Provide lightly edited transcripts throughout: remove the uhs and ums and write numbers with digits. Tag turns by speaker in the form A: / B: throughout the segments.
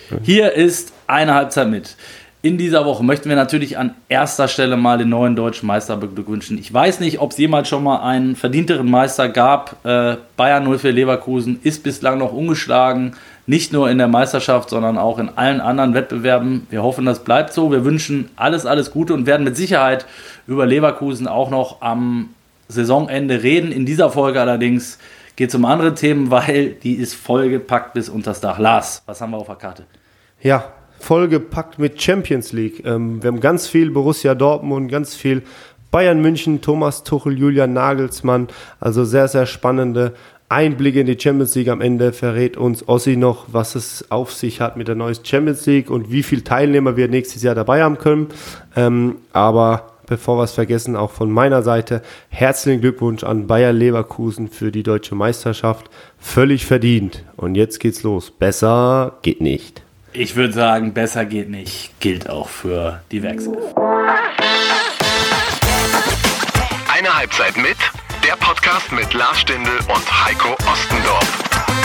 A: Hier ist eine Halbzeit mit. In dieser Woche möchten wir natürlich an erster Stelle mal den neuen deutschen Meister beglückwünschen. Ich weiß nicht, ob es jemals schon mal einen verdienteren Meister gab. Bayern 04 Leverkusen ist bislang noch ungeschlagen. Nicht nur in der Meisterschaft, sondern auch in allen anderen Wettbewerben. Wir hoffen, das bleibt so. Wir wünschen alles Gute und werden mit Sicherheit über Leverkusen auch noch am Saisonende reden. In dieser Folge allerdings geht es um andere Themen, weil die ist vollgepackt bis unters Dach. Lars, was haben wir auf der Karte?
B: Ja, vollgepackt mit Champions League. Wir haben ganz viel Borussia Dortmund, ganz viel Bayern München, Thomas Tuchel, Julian Nagelsmann. Also sehr, sehr spannende Einblicke in die Champions League. Am Ende verrät uns Ossi noch, was es auf sich hat mit der neuen Champions League und wie viele Teilnehmer wir nächstes Jahr dabei haben können. Aber bevor wir es vergessen, auch von meiner Seite herzlichen Glückwunsch an Bayer Leverkusen für die deutsche Meisterschaft. Völlig verdient. Und jetzt geht's los. Besser geht nicht.
A: Ich würde sagen, besser geht nicht. Gilt auch für die Wechsel.
C: Eine Halbzeit mit, der Podcast mit Lars Stindl und Heiko Ostendorf.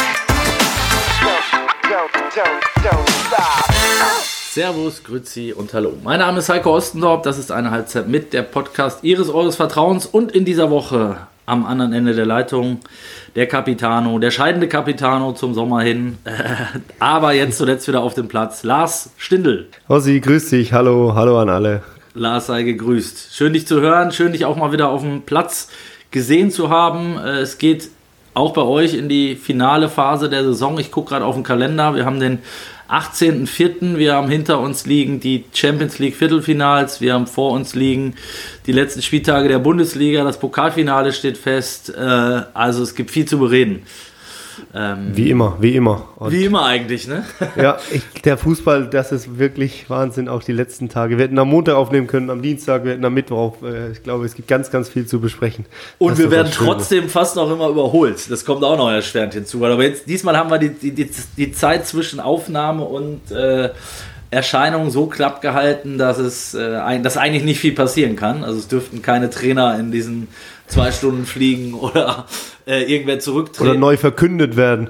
A: Servus, Grüezi und Hallo. Mein Name ist Heiko Ostendorf, das ist eine Halbzeit mit, der Podcast Ihres Eures Vertrauens und in dieser Woche am anderen Ende der Leitung der Capitano, der scheidende Capitano zum Sommer hin, aber jetzt zuletzt wieder auf dem Platz, Lars Stindl.
B: Ossi, grüß dich, hallo an alle.
A: Lars, sei gegrüßt. Schön dich zu hören, schön dich auch mal wieder auf dem Platz gesehen zu haben. Es geht auch bei euch in die finale Phase der Saison. Ich gucke gerade auf den Kalender, wir haben den 18.04. Wir haben hinter uns liegen die Champions League Viertelfinals. Wir haben vor uns liegen die letzten Spieltage der Bundesliga. Das Pokalfinale steht fest. Also es gibt viel zu bereden.
B: Wie immer. Und
A: wie immer eigentlich, ne?
B: Ja, der Fußball, das ist wirklich Wahnsinn, auch die letzten Tage. Wir hätten am Montag aufnehmen können, am Dienstag, wir hätten am Mittwoch. Ich glaube, es gibt ganz, ganz viel zu besprechen.
A: Und wir werden trotzdem fast noch immer überholt. Das kommt auch noch erschwerend hinzu. Aber jetzt, diesmal haben wir die Zeit zwischen Aufnahme und Erscheinung so knapp gehalten, dass eigentlich nicht viel passieren kann. Also es dürften keine Trainer in diesen 2 Stunden fliegen oder irgendwer zurücktreten.
B: Oder neu verkündet werden.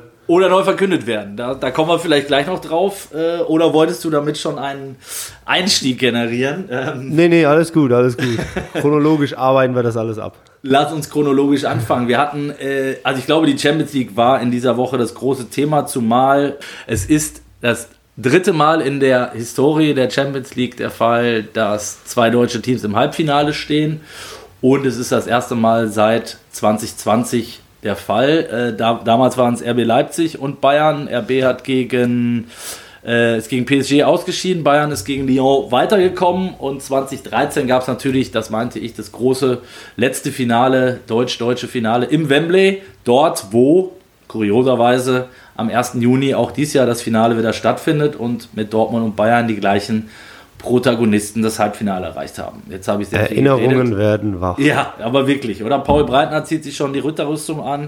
A: Da kommen wir vielleicht gleich noch drauf. Oder wolltest du damit schon einen Einstieg generieren?
B: Nee, alles gut. Chronologisch arbeiten wir das alles ab.
A: Lass uns chronologisch anfangen. Wir hatten, also ich glaube, die Champions League war in dieser Woche das große Thema, zumal es ist das 3. Mal in der Historie der Champions League der Fall, dass 2 deutsche Teams im Halbfinale stehen. Und es ist das erste Mal seit 2020 der Fall. Damals waren es RB Leipzig und Bayern. RB ist gegen PSG ausgeschieden. Bayern ist gegen Lyon weitergekommen. Und 2013 gab es natürlich, das meinte ich, das große letzte Finale, deutsche Finale im Wembley. Dort, wo kurioserweise am 1. Juni auch dieses Jahr das Finale wieder stattfindet und mit Dortmund und Bayern die gleichen Protagonisten das Halbfinale erreicht haben. Jetzt habe ich sehr viel
B: Erinnerungen
A: geredet.
B: Werden wach.
A: Ja, aber wirklich. Oder Paul Breitner zieht sich schon die Ritterrüstung an.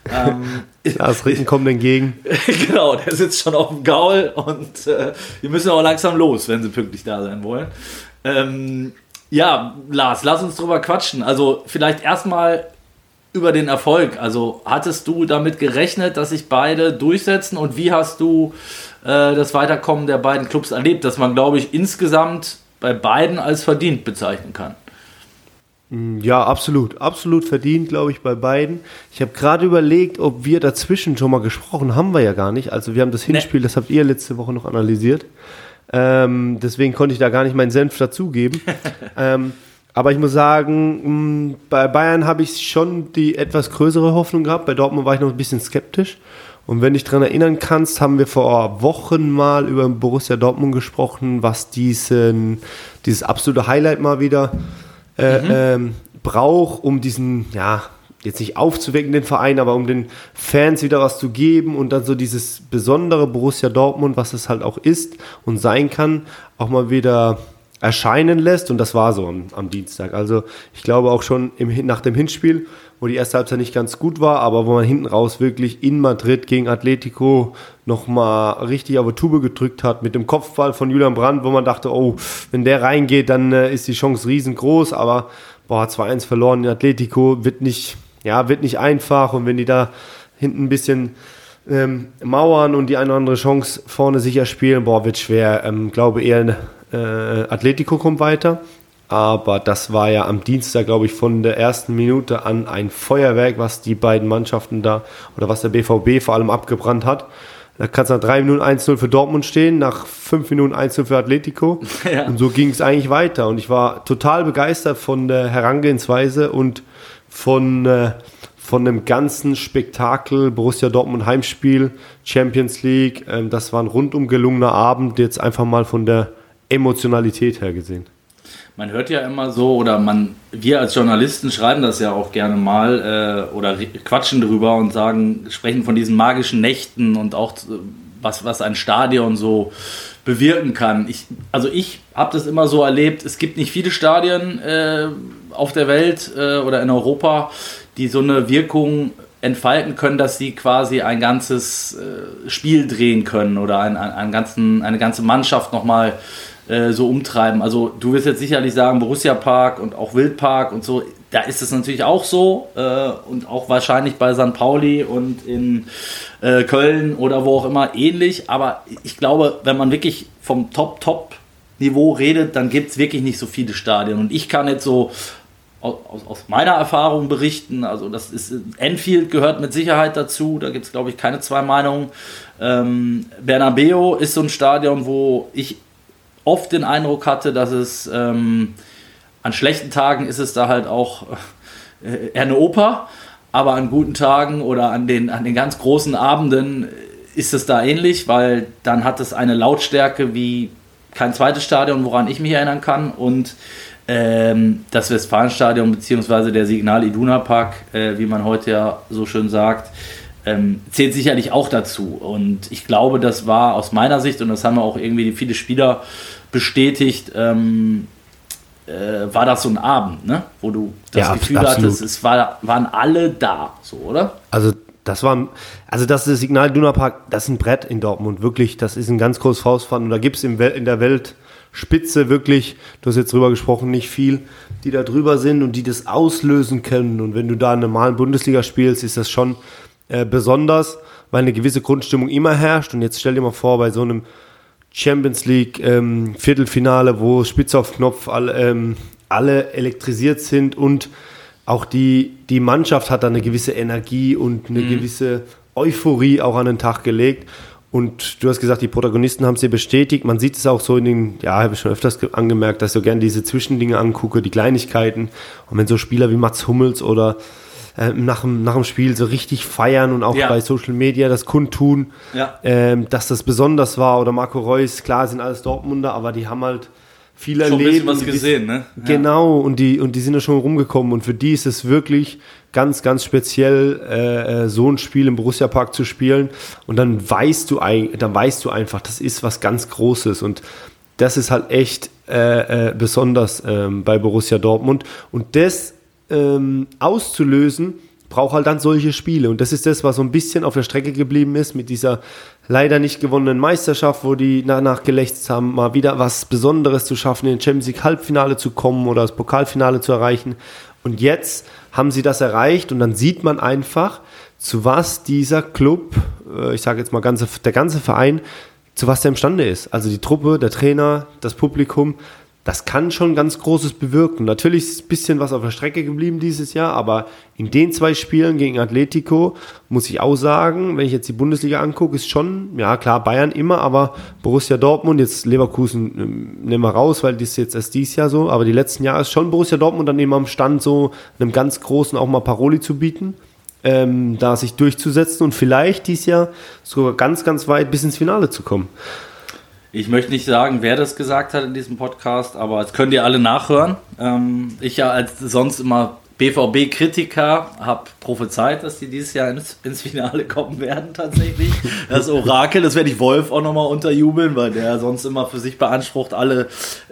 B: Das Ritten kommt entgegen.
A: Genau, der sitzt schon auf dem Gaul und wir müssen auch langsam los, wenn sie pünktlich da sein wollen. Ja, Lars, lass uns drüber quatschen. Also vielleicht erstmal über den Erfolg. Also hattest du damit gerechnet, dass sich beide durchsetzen und wie hast du das Weiterkommen der beiden Clubs erlebt, dass man, glaube ich, insgesamt bei beiden als verdient bezeichnen kann?
B: Ja, absolut verdient, glaube ich, bei beiden. Ich habe gerade überlegt, ob wir dazwischen schon mal gesprochen haben, wir ja gar nicht. Also wir haben das Hinspiel, das habt ihr letzte Woche noch analysiert. Deswegen konnte ich da gar nicht meinen Senf dazugeben. Aber ich muss sagen, bei Bayern habe ich schon die etwas größere Hoffnung gehabt. Bei Dortmund war ich noch ein bisschen skeptisch. Und wenn du dich daran erinnern kannst, haben wir vor Wochen mal über Borussia Dortmund gesprochen, was dieses absolute Highlight mal wieder braucht, um diesen, ja, jetzt nicht aufzuwecken, den Verein, aber um den Fans wieder was zu geben und dann so dieses besondere Borussia Dortmund, was es halt auch ist und sein kann, auch mal wieder erscheinen lässt. Und das war so am Dienstag. Also ich glaube auch schon nach dem Hinspiel, wo die erste Halbzeit nicht ganz gut war, aber wo man hinten raus wirklich in Madrid gegen Atletico nochmal richtig auf die Tube gedrückt hat mit dem Kopfball von Julian Brandt, wo man dachte, oh, wenn der reingeht, dann ist die Chance riesengroß, aber 2-1 verloren in Atletico wird nicht einfach und wenn die da hinten ein bisschen Mauern und die eine oder andere Chance vorne sicher spielen. Boah, wird schwer. Glaube eher Atletico kommt weiter. Aber das war ja am Dienstag, glaube ich, von der ersten Minute an ein Feuerwerk, was die beiden Mannschaften da oder was der BVB vor allem abgebrannt hat. Da kann es nach 3 Minuten 1-0 für Dortmund stehen, nach 5 Minuten 1-0 für Atletico. Ja. Und so ging es eigentlich weiter. Und ich war total begeistert von der Herangehensweise und von dem ganzen Spektakel Borussia Dortmund Heimspiel, Champions League. Das war ein rundum gelungener Abend, jetzt einfach mal von der Emotionalität her gesehen.
A: Man hört ja immer so, oder wir als Journalisten schreiben das ja auch gerne mal oder quatschen drüber und sprechen von diesen magischen Nächten und auch was ein Stadion so bewirken kann. Ich habe das immer so erlebt, es gibt nicht viele Stadien auf der Welt oder in Europa, die so eine Wirkung entfalten können, dass sie quasi ein ganzes Spiel drehen können oder eine ganze Mannschaft nochmal so umtreiben. Also du wirst jetzt sicherlich sagen, Borussia Park und auch Wildpark und so, da ist es natürlich auch so und auch wahrscheinlich bei St. Pauli und in Köln oder wo auch immer ähnlich, aber ich glaube, wenn man wirklich vom Top-Niveau redet, dann gibt es wirklich nicht so viele Stadien und ich kann jetzt so aus meiner Erfahrung berichten, also das ist, Anfield gehört mit Sicherheit dazu, da gibt es glaube ich keine zwei Meinungen. Bernabeu ist so ein Stadion, wo ich oft den Eindruck hatte, dass es an schlechten Tagen ist es da halt auch eher eine Oper, aber an guten Tagen oder an den ganz großen Abenden ist es da ähnlich, weil dann hat es eine Lautstärke wie kein zweites Stadion, woran ich mich erinnern kann und das Westfalenstadion bzw. der Signal Iduna Park, wie man heute ja so schön sagt, zählt sicherlich auch dazu. Und ich glaube, das war aus meiner Sicht, und das haben auch irgendwie viele Spieler bestätigt, war das so ein Abend, ne? Wo du das Gefühl hattest, waren alle da, so, oder?
B: Also das Signal Iduna Park, das ist ein Brett in Dortmund, wirklich, das ist ein ganz großes Faustpfand. Und da gibt es in der Weltspitze wirklich, du hast jetzt drüber gesprochen, nicht viel, die da drüber sind und die das auslösen können. Und wenn du da in einer normalen Bundesliga spielst, ist das schon besonders, weil eine gewisse Grundstimmung immer herrscht. Und jetzt stell dir mal vor, bei so einem Champions League Viertelfinale, wo spitz auf Knopf alle elektrisiert sind und auch die Mannschaft hat da eine gewisse Energie und eine gewisse Euphorie auch an den Tag gelegt. Und du hast gesagt, die Protagonisten haben es dir bestätigt. Man sieht es auch so habe ich schon öfters angemerkt, dass ich so gerne diese Zwischendinge angucke, die Kleinigkeiten. Und wenn so Spieler wie Mats Hummels oder nach dem Spiel so richtig feiern und auch bei Social Media das kundtun, dass das besonders war. Oder Marco Reus, klar, sind alles Dortmunder, aber die haben halt viel erlebt. Schon ein bisschen
A: was gesehen, ne? Ja.
B: Genau, und die sind ja schon rumgekommen. Und für die ist es wirklich ganz, ganz speziell, so ein Spiel im Borussia Park zu spielen. Und dann weißt du einfach, das ist was ganz Großes. Und das ist halt echt besonders bei Borussia Dortmund. Und das auszulösen, braucht halt dann solche Spiele. Und das ist das, was so ein bisschen auf der Strecke geblieben ist mit dieser leider nicht gewonnenen Meisterschaft, wo die danach gelächzt haben, mal wieder was Besonderes zu schaffen, in den Champions League Halbfinale zu kommen oder das Pokalfinale zu erreichen. Und jetzt haben sie das erreicht und dann sieht man einfach, zu was dieser Club, ich sage jetzt mal der ganze Verein, zu was der imstande ist. Also die Truppe, der Trainer, das Publikum, das kann schon ganz Großes bewirken. Natürlich ist ein bisschen was auf der Strecke geblieben dieses Jahr, aber in den 2 Spielen gegen Atletico muss ich auch sagen, wenn ich jetzt die Bundesliga angucke, ist schon, ja klar, Bayern immer, aber Borussia Dortmund, jetzt Leverkusen nehmen wir raus, weil das ist jetzt erst dieses Jahr so, aber die letzten Jahre ist schon Borussia Dortmund dann eben am Stand, so einem ganz Großen auch mal Paroli zu bieten, da sich durchzusetzen und vielleicht dieses Jahr sogar ganz, ganz weit bis ins Finale zu kommen.
A: Ich möchte nicht sagen, wer das gesagt hat in diesem Podcast, aber das könnt ihr alle nachhören. Ich ja als sonst immer BVB-Kritiker habe prophezeit, dass die dieses Jahr ins Finale kommen werden tatsächlich. Das Orakel, das werde ich Wolf auch nochmal unterjubeln, weil der sonst immer für sich beansprucht, alle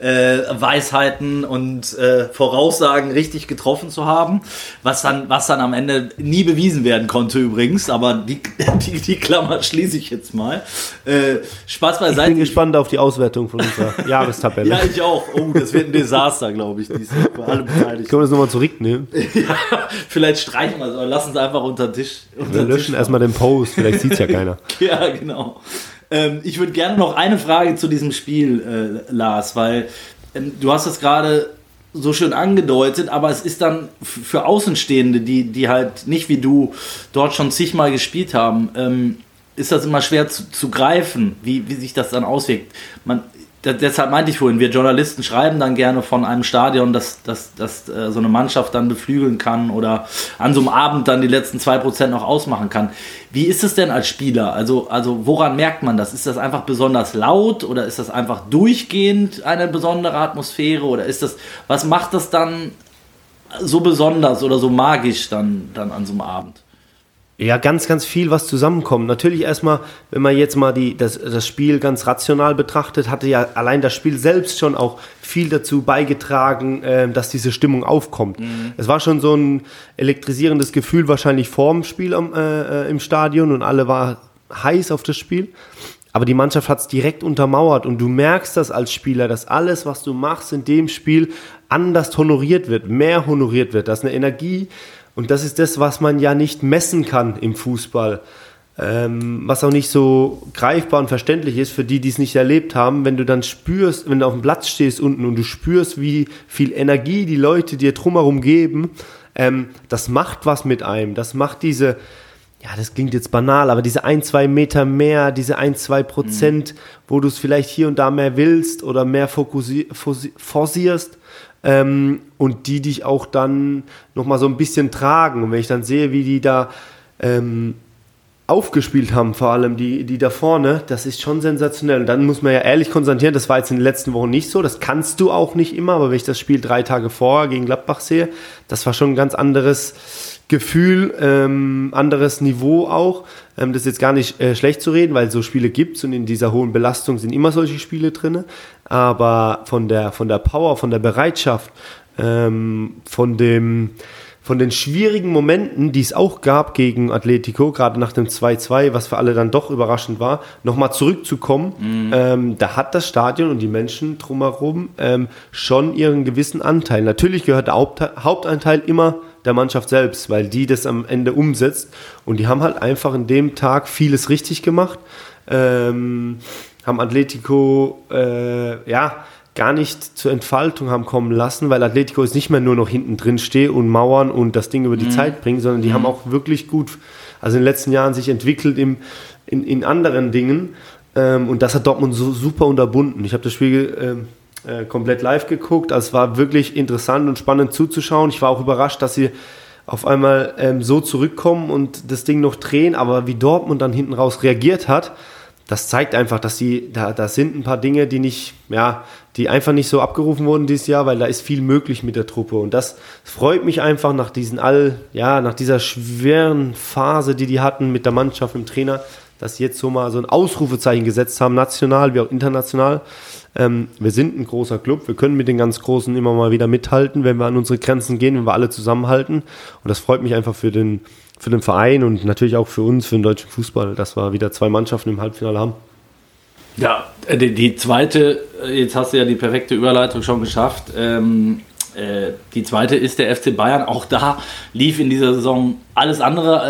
A: Weisheiten und Voraussagen richtig getroffen zu haben, was dann am Ende nie bewiesen werden konnte übrigens, aber die Klammer schließe ich jetzt mal. Spaß beiseite.
B: Ich bin gespannt auf die Auswertung von unserer Jahrestabelle.
A: Ja, ich auch. Oh, das wird ein Desaster, glaube ich, dieses Jahr für alle Beteiligten.
B: Können wir das nochmal zurücknehmen?
A: Vielleicht streichen wir es, aber lassen es einfach unter den Tisch.
B: Wir löschen erstmal den Post, vielleicht sieht es ja keiner.
A: Ja, genau. Ich würde gerne noch eine Frage zu diesem Spiel, Lars, weil du hast es gerade so schön angedeutet, aber es ist dann für Außenstehende, die halt nicht wie du dort schon zigmal gespielt haben, ist das immer schwer zu greifen, wie sich das dann auswirkt. Deshalb meinte ich vorhin, wir Journalisten schreiben dann gerne von einem Stadion, das so eine Mannschaft dann beflügeln kann oder an so einem Abend dann die letzten 2% noch ausmachen kann. Wie ist es denn als Spieler? Also woran merkt man das? Ist das einfach besonders laut oder ist das einfach durchgehend eine besondere Atmosphäre oder was macht das dann so besonders oder so magisch dann an so einem Abend?
B: Ja, ganz, ganz viel, was zusammenkommt. Natürlich erstmal, wenn man jetzt mal das Spiel ganz rational betrachtet, hatte ja allein das Spiel selbst schon auch viel dazu beigetragen, dass diese Stimmung aufkommt. Es war schon so ein elektrisierendes Gefühl wahrscheinlich vorm Spiel im Stadion und alle waren heiß auf das Spiel. Aber die Mannschaft hat es direkt untermauert und du merkst das als Spieler, dass alles, was du machst in dem Spiel, anders honoriert wird, mehr honoriert wird. Das ist eine Energie. Und das ist das, was man ja nicht messen kann im Fußball, was auch nicht so greifbar und verständlich ist für die, die es nicht erlebt haben. Wenn du dann spürst, wenn du auf dem Platz stehst unten und du spürst, wie viel Energie die Leute dir drumherum geben, das macht was mit einem. Das macht diese, ja, das klingt jetzt banal, aber diese 1-2 Meter mehr, diese 1-2%, wo du es vielleicht hier und da mehr willst oder mehr forcierst. Und die dich auch dann nochmal so ein bisschen tragen. Und wenn ich dann sehe, wie die da aufgespielt haben, vor allem die da vorne, das ist schon sensationell. Und dann muss man ja ehrlich konstatieren, das war jetzt in den letzten Wochen nicht so, das kannst du auch nicht immer, aber wenn ich das Spiel 3 Tage vorher gegen Gladbach sehe, das war schon ein ganz anderes Gefühl, anderes Niveau auch. Das ist jetzt gar nicht schlecht zu reden, weil so Spiele gibt's und in dieser hohen Belastung sind immer solche Spiele drin. Aber von der Power, von der Bereitschaft, von den schwierigen Momenten, die es auch gab gegen Atletico, gerade nach dem 2-2, was für alle dann doch überraschend war, nochmal zurückzukommen, da hat das Stadion und die Menschen drumherum schon ihren gewissen Anteil. Natürlich gehört der Hauptanteil immer der Mannschaft selbst, weil die das am Ende umsetzt und die haben halt einfach in dem Tag vieles richtig gemacht, haben Atletico gar nicht zur Entfaltung haben kommen lassen, weil Atletico ist nicht mehr nur noch hinten drin stehe und mauern und das Ding über die Zeit bringen, sondern die haben auch wirklich gut, also in den letzten Jahren sich entwickelt in anderen Dingen und das hat Dortmund so super unterbunden. Ich habe das Spiel komplett live geguckt, also es war wirklich interessant und spannend zuzuschauen. Ich war auch überrascht, dass sie auf einmal so zurückkommen und das Ding noch drehen, aber wie Dortmund dann hinten raus reagiert hat, das zeigt einfach, dass da sind ein paar Dinge, die einfach nicht so abgerufen wurden dieses Jahr, weil da ist viel möglich mit der Truppe. Und das freut mich einfach nach dieser schweren Phase, die hatten mit der Mannschaft, mit dem Trainer, dass sie jetzt so mal so ein Ausrufezeichen gesetzt haben, national wie auch international. Wir sind ein großer Club, wir können mit den ganz Großen immer mal wieder mithalten, wenn wir an unsere Grenzen gehen, wenn wir alle zusammenhalten. Und das freut mich einfach für den Verein und natürlich auch für uns, für den deutschen Fußball, dass wir wieder 2 Mannschaften im Halbfinale haben.
A: Ja, die zweite, jetzt hast du ja die perfekte Überleitung schon geschafft. Die zweite ist der FC Bayern. Auch da lief es in dieser Saison alles andere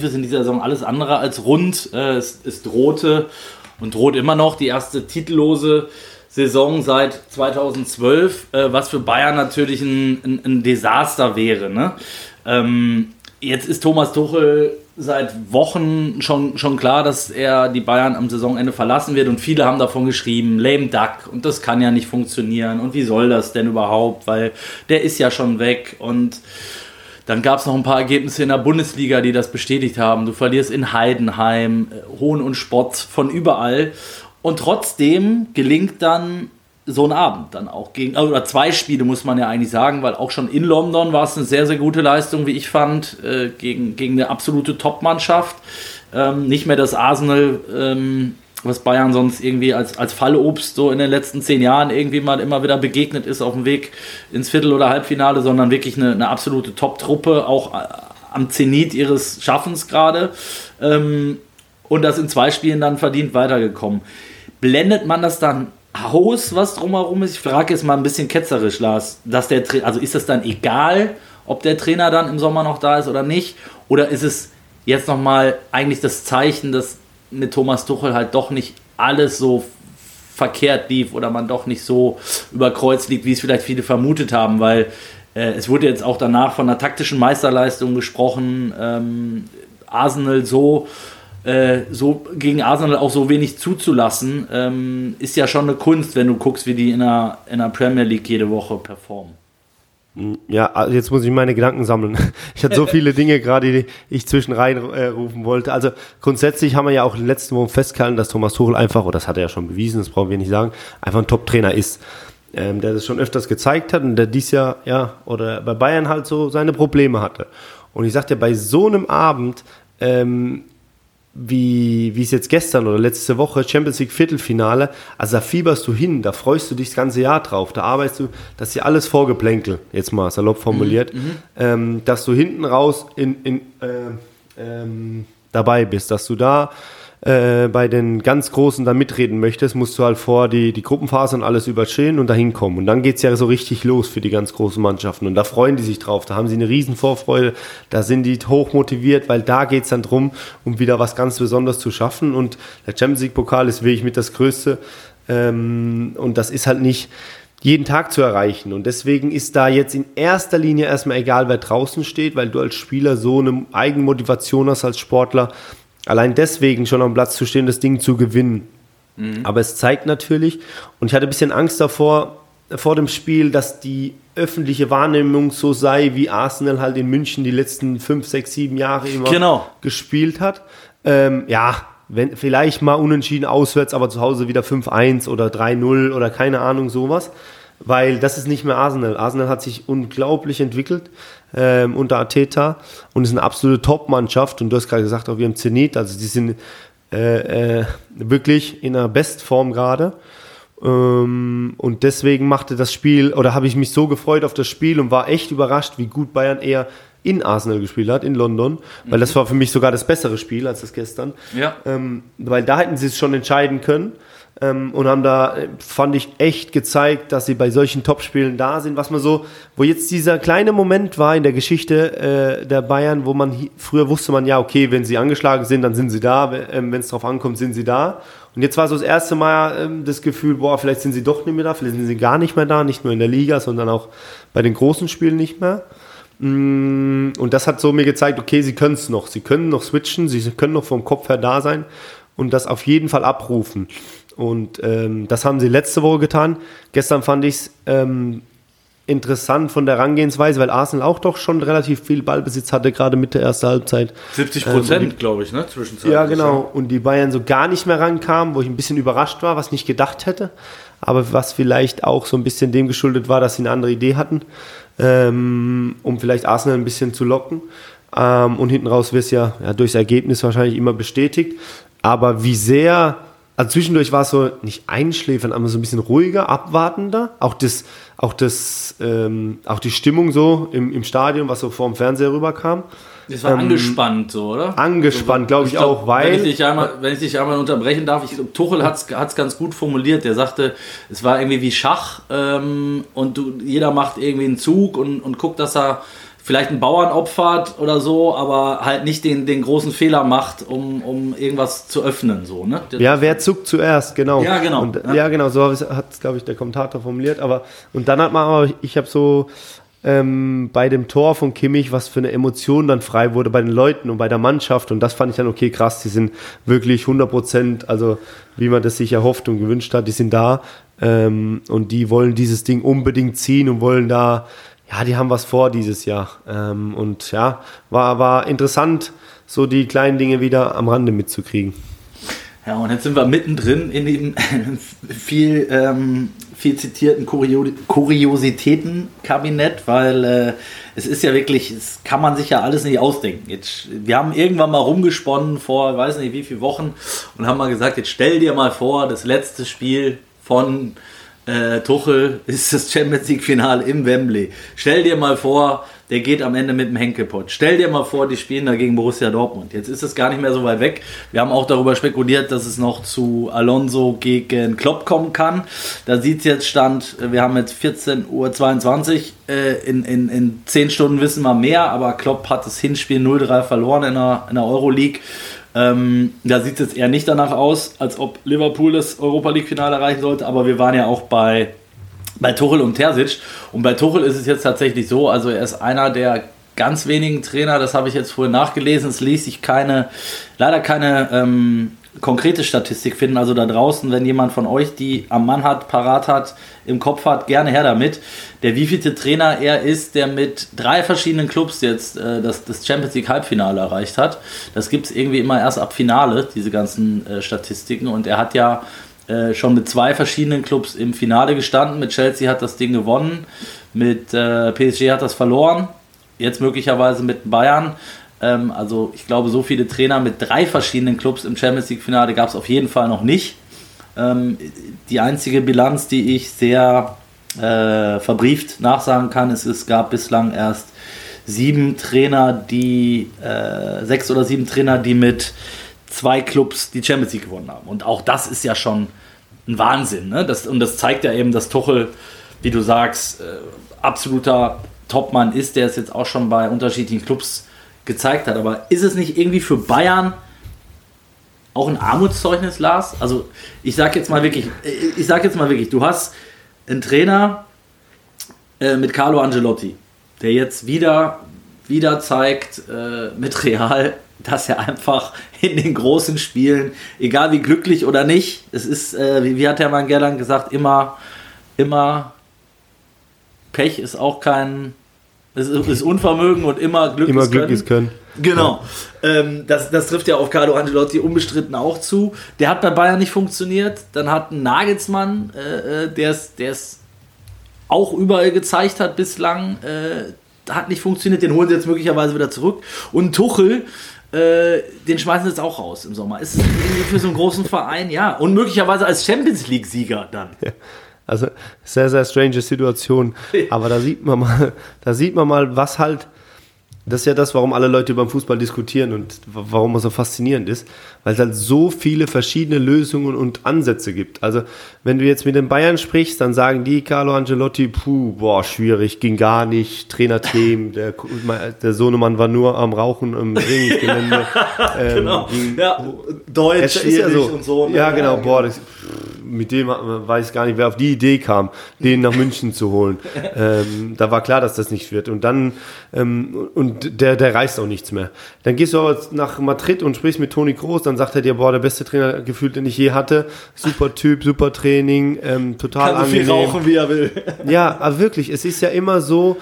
A: als rund. Es drohte und droht immer noch die erste titellose Saison seit 2012, was für Bayern natürlich ein Desaster wäre. Ne? Jetzt ist Thomas Tuchel seit Wochen schon klar, dass er die Bayern am Saisonende verlassen wird und viele haben davon geschrieben, lame duck und das kann ja nicht funktionieren und wie soll das denn überhaupt, weil der ist ja schon weg und dann gab es noch ein paar Ergebnisse in der Bundesliga, die das bestätigt haben. Du verlierst in Heidenheim, Hohn und Spott von überall und trotzdem gelingt dann so ein Abend dann auch oder 2 Spiele muss man ja eigentlich sagen, weil auch schon in London war es eine sehr, sehr gute Leistung, wie ich fand, gegen eine absolute Top-Mannschaft. Nicht mehr das Arsenal, was Bayern sonst irgendwie als Fallobst so in den letzten 10 Jahren irgendwie mal immer wieder begegnet ist auf dem Weg ins Viertel- oder Halbfinale, sondern wirklich eine absolute Top-Truppe, auch am Zenit ihres Schaffens gerade. Und das in 2 Spielen dann verdient weitergekommen. Blendet man das dann aus, was drumherum ist? Ich frage jetzt mal ein bisschen ketzerisch, Lars, also ist das dann egal, ob der Trainer dann im Sommer noch da ist oder nicht? Oder ist es jetzt nochmal eigentlich das Zeichen, dass mit Thomas Tuchel halt doch nicht alles so verkehrt lief oder man doch nicht so über Kreuz liegt, wie es vielleicht viele vermutet haben, weil es wurde jetzt auch danach von einer taktischen Meisterleistung gesprochen, Arsenal gegen Arsenal auch so wenig zuzulassen, ist ja schon eine Kunst, wenn du guckst, wie die in der Premier League jede Woche performen.
B: Ja, also jetzt muss ich meine Gedanken sammeln. Ich hatte so viele Dinge gerade, die ich zwischenrein rufen wollte. Also grundsätzlich haben wir ja auch in den letzten Wochen festgehalten, dass Thomas Tuchel einfach, oder das hat er ja schon bewiesen, das brauchen wir nicht sagen, einfach ein Top-Trainer ist. Der das schon öfters gezeigt hat und der dies Jahr, oder bei Bayern halt so seine Probleme hatte. Und ich sagte, bei so einem Abend, wie es jetzt gestern oder letzte Woche, Champions League Viertelfinale, also da fieberst du hin, da freust du dich das ganze Jahr drauf, da arbeitest du, das ist ja alles Vorgeplänkel, jetzt mal salopp formuliert, dass du hinten raus dabei bist, dass du da bei den ganz Großen da mitreden möchtest, musst du halt vor die Gruppenphase und alles überstehen und da hinkommen. Und dann geht's ja so richtig los für die ganz großen Mannschaften. Und da freuen die sich drauf, da haben sie eine riesen Vorfreude, da sind die hoch motiviert, weil da geht's dann drum, um wieder was ganz Besonderes zu schaffen. Und der Champions League Pokal ist wirklich mit das Größte. Und das ist halt nicht jeden Tag zu erreichen. Und deswegen ist da jetzt in erster Linie erstmal egal, wer draußen steht, weil du als Spieler so eine Eigenmotivation hast als Sportler, allein deswegen schon am Platz zu stehen, das Ding zu gewinnen. Aber es zeigt natürlich, und ich hatte ein bisschen Angst davor, vor dem Spiel, dass die öffentliche Wahrnehmung so sei, wie Arsenal halt in München die letzten 5, 6, 7 Jahre immer gespielt hat. Wenn vielleicht mal unentschieden auswärts, aber zu Hause wieder 5-1 oder 3-0 oder keine Ahnung, sowas. Weil das ist nicht mehr Arsenal. Arsenal hat sich unglaublich entwickelt unter Arteta und ist eine absolute Top-Mannschaft. Und du hast gerade gesagt, auch wir im Zenit, also die sind wirklich in einer Bestform gerade. Und deswegen machte das Spiel, oder habe ich mich so gefreut auf das Spiel und war echt überrascht, wie gut Bayern eher in Arsenal gespielt hat, in London, weil das war für mich sogar das bessere Spiel als das gestern. Ja. Weil da hätten sie es schon entscheiden können. Und haben da, fand ich, echt gezeigt, dass sie bei solchen Topspielen da sind, wo jetzt dieser kleine Moment war in der Geschichte der Bayern, wo früher wusste man, ja, okay, wenn sie angeschlagen sind, dann sind sie da, wenn es drauf ankommt, sind sie da. Und jetzt war so das erste Mal das Gefühl, vielleicht sind sie doch nicht mehr da, vielleicht sind sie gar nicht mehr da, nicht nur in der Liga, sondern auch bei den großen Spielen nicht mehr. Und das hat so mir gezeigt, okay, sie können es noch, sie können noch switchen, sie können noch vom Kopf her da sein und das auf jeden Fall abrufen. Und das haben sie letzte Woche getan. Gestern fand ich es interessant von der Herangehensweise, weil Arsenal auch doch schon relativ viel Ballbesitz hatte, gerade mit der ersten Halbzeit.
A: 70%, glaube ich, ne? Zwischenzeitlich.
B: Ja, genau. Und die Bayern so gar nicht mehr rankamen, wo ich ein bisschen überrascht war, was ich nicht gedacht hätte. Aber was vielleicht auch so ein bisschen dem geschuldet war, dass sie eine andere Idee hatten, um vielleicht Arsenal ein bisschen zu locken. Und hinten raus wird es ja durchs Ergebnis wahrscheinlich immer bestätigt. Aber wie sehr... Also zwischendurch war es so nicht einschläfern, aber so ein bisschen ruhiger, abwartender. Auch die Stimmung so im Stadion, was so vor dem Fernseher rüberkam.
A: Das war angespannt so, oder?
B: Angespannt, glaube ich auch, weil...
A: Wenn ich dich einmal unterbrechen darf, ich glaube, Tuchel hat's ganz gut formuliert. Der sagte, es war irgendwie wie Schach und jeder macht irgendwie einen Zug und guckt, dass er vielleicht einen Bauern opfert oder so, aber halt nicht den großen Fehler macht, um irgendwas zu öffnen. So, ne?
B: Ja, wer zuckt zuerst, genau.
A: Ja, genau.
B: Und, ja, genau, so hat es, glaube ich, der Kommentator formuliert. Und dann hat man aber, ich habe so bei dem Tor von Kimmich, was für eine Emotion dann frei wurde bei den Leuten und bei der Mannschaft. Und das fand ich dann, okay, krass, die sind wirklich 100%, also wie man das sich erhofft und gewünscht hat, die sind da. Und die wollen dieses Ding unbedingt ziehen und wollen da... Ja, die haben was vor dieses Jahr. Und ja, war interessant, so die kleinen Dinge wieder am Rande mitzukriegen.
A: Ja, und jetzt sind wir mittendrin in dem viel zitierten Kuriositätenkabinett, weil es ist ja wirklich, das kann man sich ja alles nicht ausdenken. Wir haben irgendwann mal rumgesponnen vor, weiß nicht wie viele Wochen und haben mal gesagt, jetzt stell dir mal vor, das letzte Spiel von Tuchel ist das Champions-League-Finale im Wembley. Stell dir mal vor, der geht am Ende mit dem Henkelpott. Stell dir mal vor, die spielen da gegen Borussia Dortmund. Jetzt ist es gar nicht mehr so weit weg. Wir haben auch darüber spekuliert, dass es noch zu gegen Klopp kommen kann. Da sieht es jetzt wir haben jetzt 14:22 Uhr. In 10 Stunden wissen wir mehr, aber Klopp hat das Hinspiel 0-3 verloren in der Euroleague. Da sieht es jetzt eher nicht danach aus, als ob Liverpool das Europa-League-Finale erreichen sollte, aber wir waren ja auch bei Tuchel und Terzic. Und bei Tuchel ist es jetzt tatsächlich so, also er ist einer der ganz wenigen Trainer, das habe ich jetzt vorhin nachgelesen, es ließ sich leider keine konkrete Statistik finden, also da draußen, wenn jemand von euch die am Mann hat, parat hat, im Kopf hat, gerne her damit, der wievielte Trainer er ist, der mit 3 verschiedenen Clubs jetzt das Champions League Halbfinale erreicht hat. Das gibt es irgendwie immer erst ab Finale, diese ganzen Statistiken, und er hat ja schon mit 2 verschiedenen Clubs im Finale gestanden. Mit Chelsea hat das Ding gewonnen, mit PSG hat das verloren, jetzt möglicherweise mit Bayern. Also ich glaube, so viele Trainer mit 3 verschiedenen Clubs im Champions League Finale gab es auf jeden Fall noch nicht. Die einzige Bilanz, die ich sehr verbrieft nachsagen kann, ist, es gab bislang erst 6 oder 7 Trainer, die mit 2 Clubs die Champions League gewonnen haben. Und auch das ist ja schon ein Wahnsinn. Ne? Und das zeigt ja eben, dass Tuchel, wie du sagst, absoluter Topmann ist, der es jetzt auch schon bei unterschiedlichen Clubs gezeigt hat. Aber ist es nicht irgendwie für Bayern auch ein Armutszeugnis, Lars? Also ich sag jetzt mal wirklich, du hast einen Trainer mit Carlo Ancelotti, der jetzt wieder zeigt mit Real, dass er einfach in den großen Spielen, egal wie glücklich oder nicht, es ist, wie hat Hermann Gerland gesagt, immer Pech ist auch es ist Unvermögen und immer Glück ist Können. Genau. Ja. Das trifft ja auf Carlo Ancelotti unbestritten auch zu. Der hat bei Bayern nicht funktioniert. Dann hat ein Nagelsmann, der es auch überall gezeigt hat bislang, hat nicht funktioniert. Den holen sie jetzt möglicherweise wieder zurück. Und Tuchel, den schmeißen sie jetzt auch raus im Sommer. Ist irgendwie für so einen großen Verein, ja. Und möglicherweise als Champions-League-Sieger dann.
B: Ja. Also sehr, sehr strange Situation. Aber da sieht man mal, was halt, das ist ja das, warum alle Leute über den Fußball diskutieren und warum er so faszinierend ist, weil es halt so viele verschiedene Lösungen und Ansätze gibt. Also wenn du jetzt mit den Bayern sprichst, dann sagen die, Carlo Ancelotti, schwierig, ging gar nicht, Trainerteam, der Sohnemann war nur am Rauchen im Trainingsgelände.
A: Genau, Deutsch, schwierig
B: ja so.
A: Und so.
B: Ja, genau, mit dem weiß ich gar nicht, wer auf die Idee kam, den nach München zu holen. Da war klar, dass das nicht wird. Und dann, und der reißt auch nichts mehr. Dann gehst du aber nach Madrid und sprichst mit Toni Kroos, dann sagt er dir, der beste Trainer gefühlt, den ich je hatte. Super Typ, super Training, total
A: kann angenehm. Kann so viel rauchen, wie er will.
B: Ja, aber wirklich, es ist ja immer so,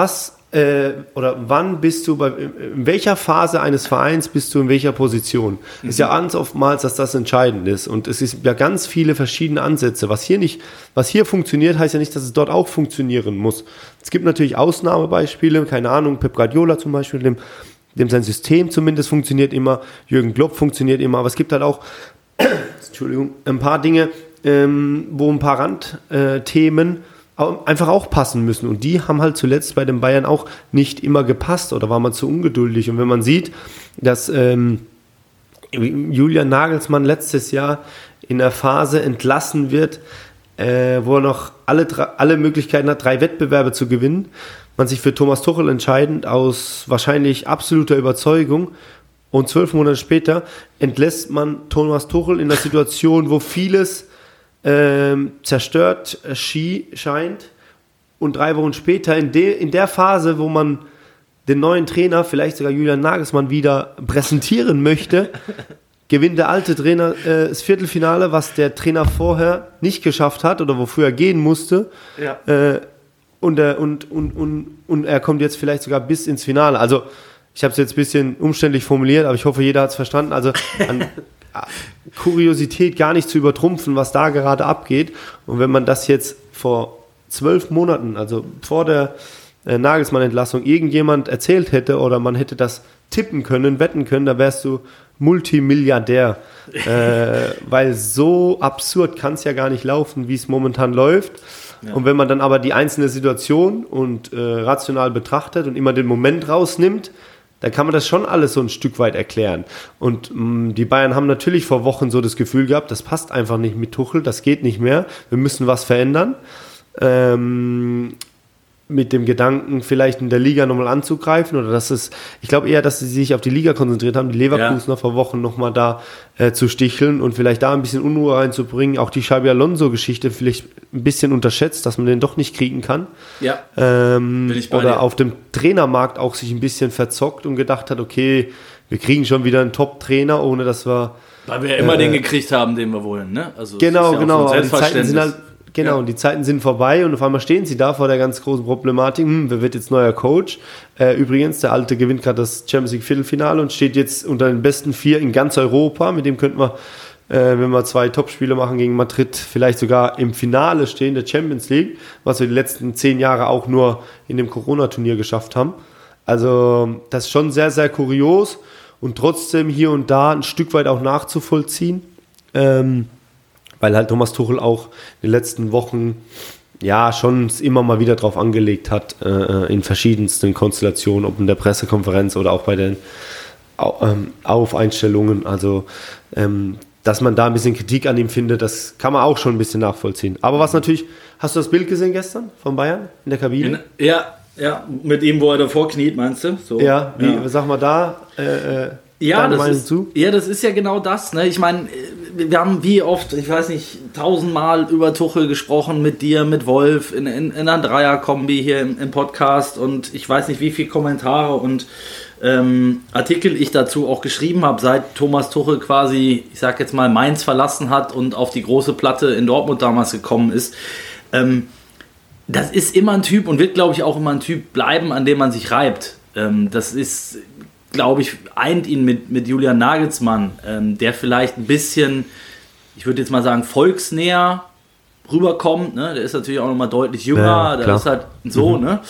B: oder wann bist du in welcher Phase eines Vereins bist du in welcher Position? Es ist ja ganz oftmals, dass das entscheidend ist, und es ist ja ganz viele verschiedene Ansätze. Was hier funktioniert, heißt ja nicht, dass es dort auch funktionieren muss. Es gibt natürlich Ausnahmebeispiele, keine Ahnung, Pep Guardiola zum Beispiel, dem sein System zumindest funktioniert immer, Jürgen Klopp funktioniert immer, aber es gibt halt auch ein paar Dinge, wo ein paar Randthemen einfach auch passen müssen. Und die haben halt zuletzt bei den Bayern auch nicht immer gepasst oder war man zu ungeduldig. Und wenn man sieht, dass Julian Nagelsmann letztes Jahr in der Phase entlassen wird, wo er noch alle Möglichkeiten hat, 3 Wettbewerbe zu gewinnen, man sich für Thomas Tuchel entscheidend aus wahrscheinlich absoluter Überzeugung, und 12 Monate später entlässt man Thomas Tuchel in der Situation, wo vieles zerstört scheint, und 3 Wochen später in der Phase, wo man den neuen Trainer, vielleicht sogar Julian Nagelsmann, wieder präsentieren möchte, gewinnt der alte Trainer das Viertelfinale, was der Trainer vorher nicht geschafft hat oder wofür er gehen musste. Ja. Und er kommt jetzt vielleicht sogar bis ins Finale. Also ich habe es jetzt ein bisschen umständlich formuliert, aber ich hoffe, jeder hat es verstanden. Also an Kuriosität gar nicht zu übertrumpfen, was da gerade abgeht. Und wenn man das jetzt vor 12 Monaten, also vor der Nagelsmann-Entlassung, irgendjemand erzählt hätte oder man hätte das tippen können, wetten können, da wärst du Multimilliardär. Weil so absurd kann es ja gar nicht laufen, wie es momentan läuft. Ja. Und wenn man dann aber die einzelne Situation und rational betrachtet und immer den Moment rausnimmt, dann kann man das schon alles so ein Stück weit erklären. Und die Bayern haben natürlich vor Wochen so das Gefühl gehabt, das passt einfach nicht mit Tuchel, das geht nicht mehr, wir müssen was verändern. Mit dem Gedanken, vielleicht in der Liga nochmal anzugreifen oder ich glaube eher, dass sie sich auf die Liga konzentriert haben, die Leverkusener vor Wochen nochmal da zu sticheln und vielleicht da ein bisschen Unruhe reinzubringen, auch die Xabi Alonso-Geschichte vielleicht ein bisschen unterschätzt, dass man den doch nicht kriegen kann.
A: Ja.
B: Oder auf dem Trainermarkt auch sich ein bisschen verzockt und gedacht hat, okay, wir kriegen schon wieder einen Top-Trainer, ohne dass wir...
A: Weil wir ja immer den gekriegt haben, den wir wollen, ne? Also
B: genau, aber die Zeiten sind halt und die Zeiten sind vorbei und auf einmal stehen sie da vor der ganz großen Problematik, wer wird jetzt neuer Coach? Übrigens, der Alte gewinnt gerade das Champions League Viertelfinale und steht jetzt unter den besten 4 in ganz Europa, mit dem könnten wir, wenn wir 2 Topspiele machen gegen Madrid, vielleicht sogar im Finale stehen der Champions League, was wir die letzten 10 Jahre auch nur in dem Corona-Turnier geschafft haben. Also das ist schon sehr, sehr kurios und trotzdem hier und da ein Stück weit auch nachzuvollziehen, weil halt Thomas Tuchel auch in den letzten Wochen ja schon immer mal wieder drauf angelegt hat, in verschiedensten Konstellationen, ob in der Pressekonferenz oder auch bei den Aufeinstellungen. Also, dass man da ein bisschen Kritik an ihm findet, das kann man auch schon ein bisschen nachvollziehen. Aber was natürlich, hast du das Bild gesehen gestern von Bayern in der Kabine?
A: Ja, mit ihm, wo er davor kniet, meinst du? So.
B: Ja, sag mal da,
A: das ist ja genau das. Ne? Ich meine, wir haben wie oft, ich weiß nicht, 1000-mal über Tuchel gesprochen, mit dir, mit Wolf, in einer Dreier-Kombi hier im Podcast und ich weiß nicht, wie viele Kommentare und Artikel ich dazu auch geschrieben habe, seit Thomas Tuchel quasi, ich sag jetzt mal, Mainz verlassen hat und auf die große Platte in Dortmund damals gekommen ist. Das ist immer ein Typ und wird, glaube ich, auch immer ein Typ bleiben, an dem man sich reibt. Das ist, glaube ich, eint ihn mit Julian Nagelsmann, der vielleicht ein bisschen, ich würde jetzt mal sagen, volksnäher rüberkommt. Ne? Der ist natürlich auch nochmal deutlich jünger, der ist halt so, ne?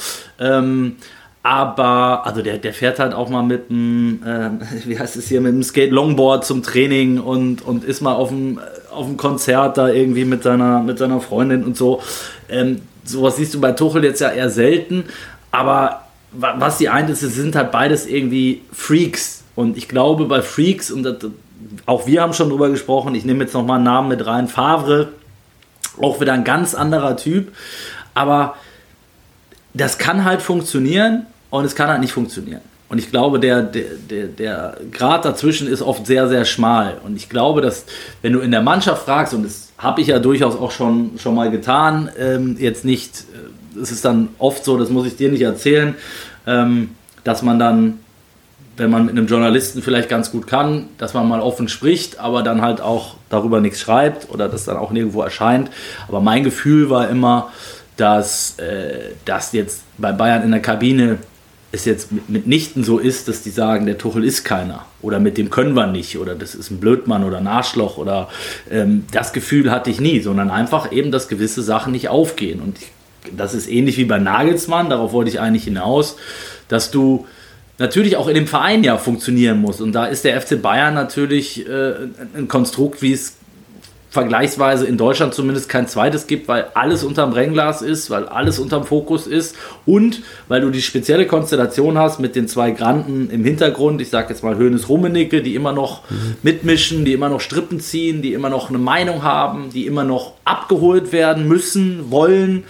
A: Aber, also der fährt halt auch mal mit dem, wie heißt es hier, mit dem Skate-Longboard zum Training und ist mal auf dem Konzert da irgendwie mit seiner Freundin und so. Sowas siehst du bei Tuchel jetzt ja eher selten, aber was die eint ist, es sind halt beides irgendwie Freaks. Und ich glaube, bei Freaks, und auch wir haben schon drüber gesprochen, ich nehme jetzt nochmal einen Namen mit rein, Favre, auch wieder ein ganz anderer Typ, aber das kann halt funktionieren und es kann halt nicht funktionieren. Und ich glaube, der Grad dazwischen ist oft sehr, sehr schmal. Und ich glaube, dass, wenn du in der Mannschaft fragst, und das habe ich ja durchaus auch schon mal getan, jetzt nicht, es ist dann oft so, das muss ich dir nicht erzählen, dass man dann, wenn man mit einem Journalisten vielleicht ganz gut kann, dass man mal offen spricht, aber dann halt auch darüber nichts schreibt oder das dann auch nirgendwo erscheint. Aber mein Gefühl war immer, dass das jetzt bei Bayern in der Kabine es jetzt mitnichten so ist, dass die sagen, der Tuchel ist keiner oder mit dem können wir nicht oder das ist ein Blödmann oder ein Arschloch oder das Gefühl hatte ich nie, sondern einfach eben, dass gewisse Sachen nicht aufgehen. Und das ist ähnlich wie bei Nagelsmann, darauf wollte ich eigentlich hinaus, dass du natürlich auch in dem Verein ja funktionieren musst. Und da ist der FC Bayern natürlich ein Konstrukt, wie es vergleichsweise in Deutschland zumindest kein zweites gibt, weil alles unterm Brennglas ist, weil alles unterm Fokus ist und weil du die spezielle Konstellation hast mit den 2 Granden im Hintergrund, ich sage jetzt mal Hoeneß, Rummenigge, die immer noch mitmischen, die immer noch Strippen ziehen, die immer noch eine Meinung haben, die immer noch abgeholt werden müssen, wollen,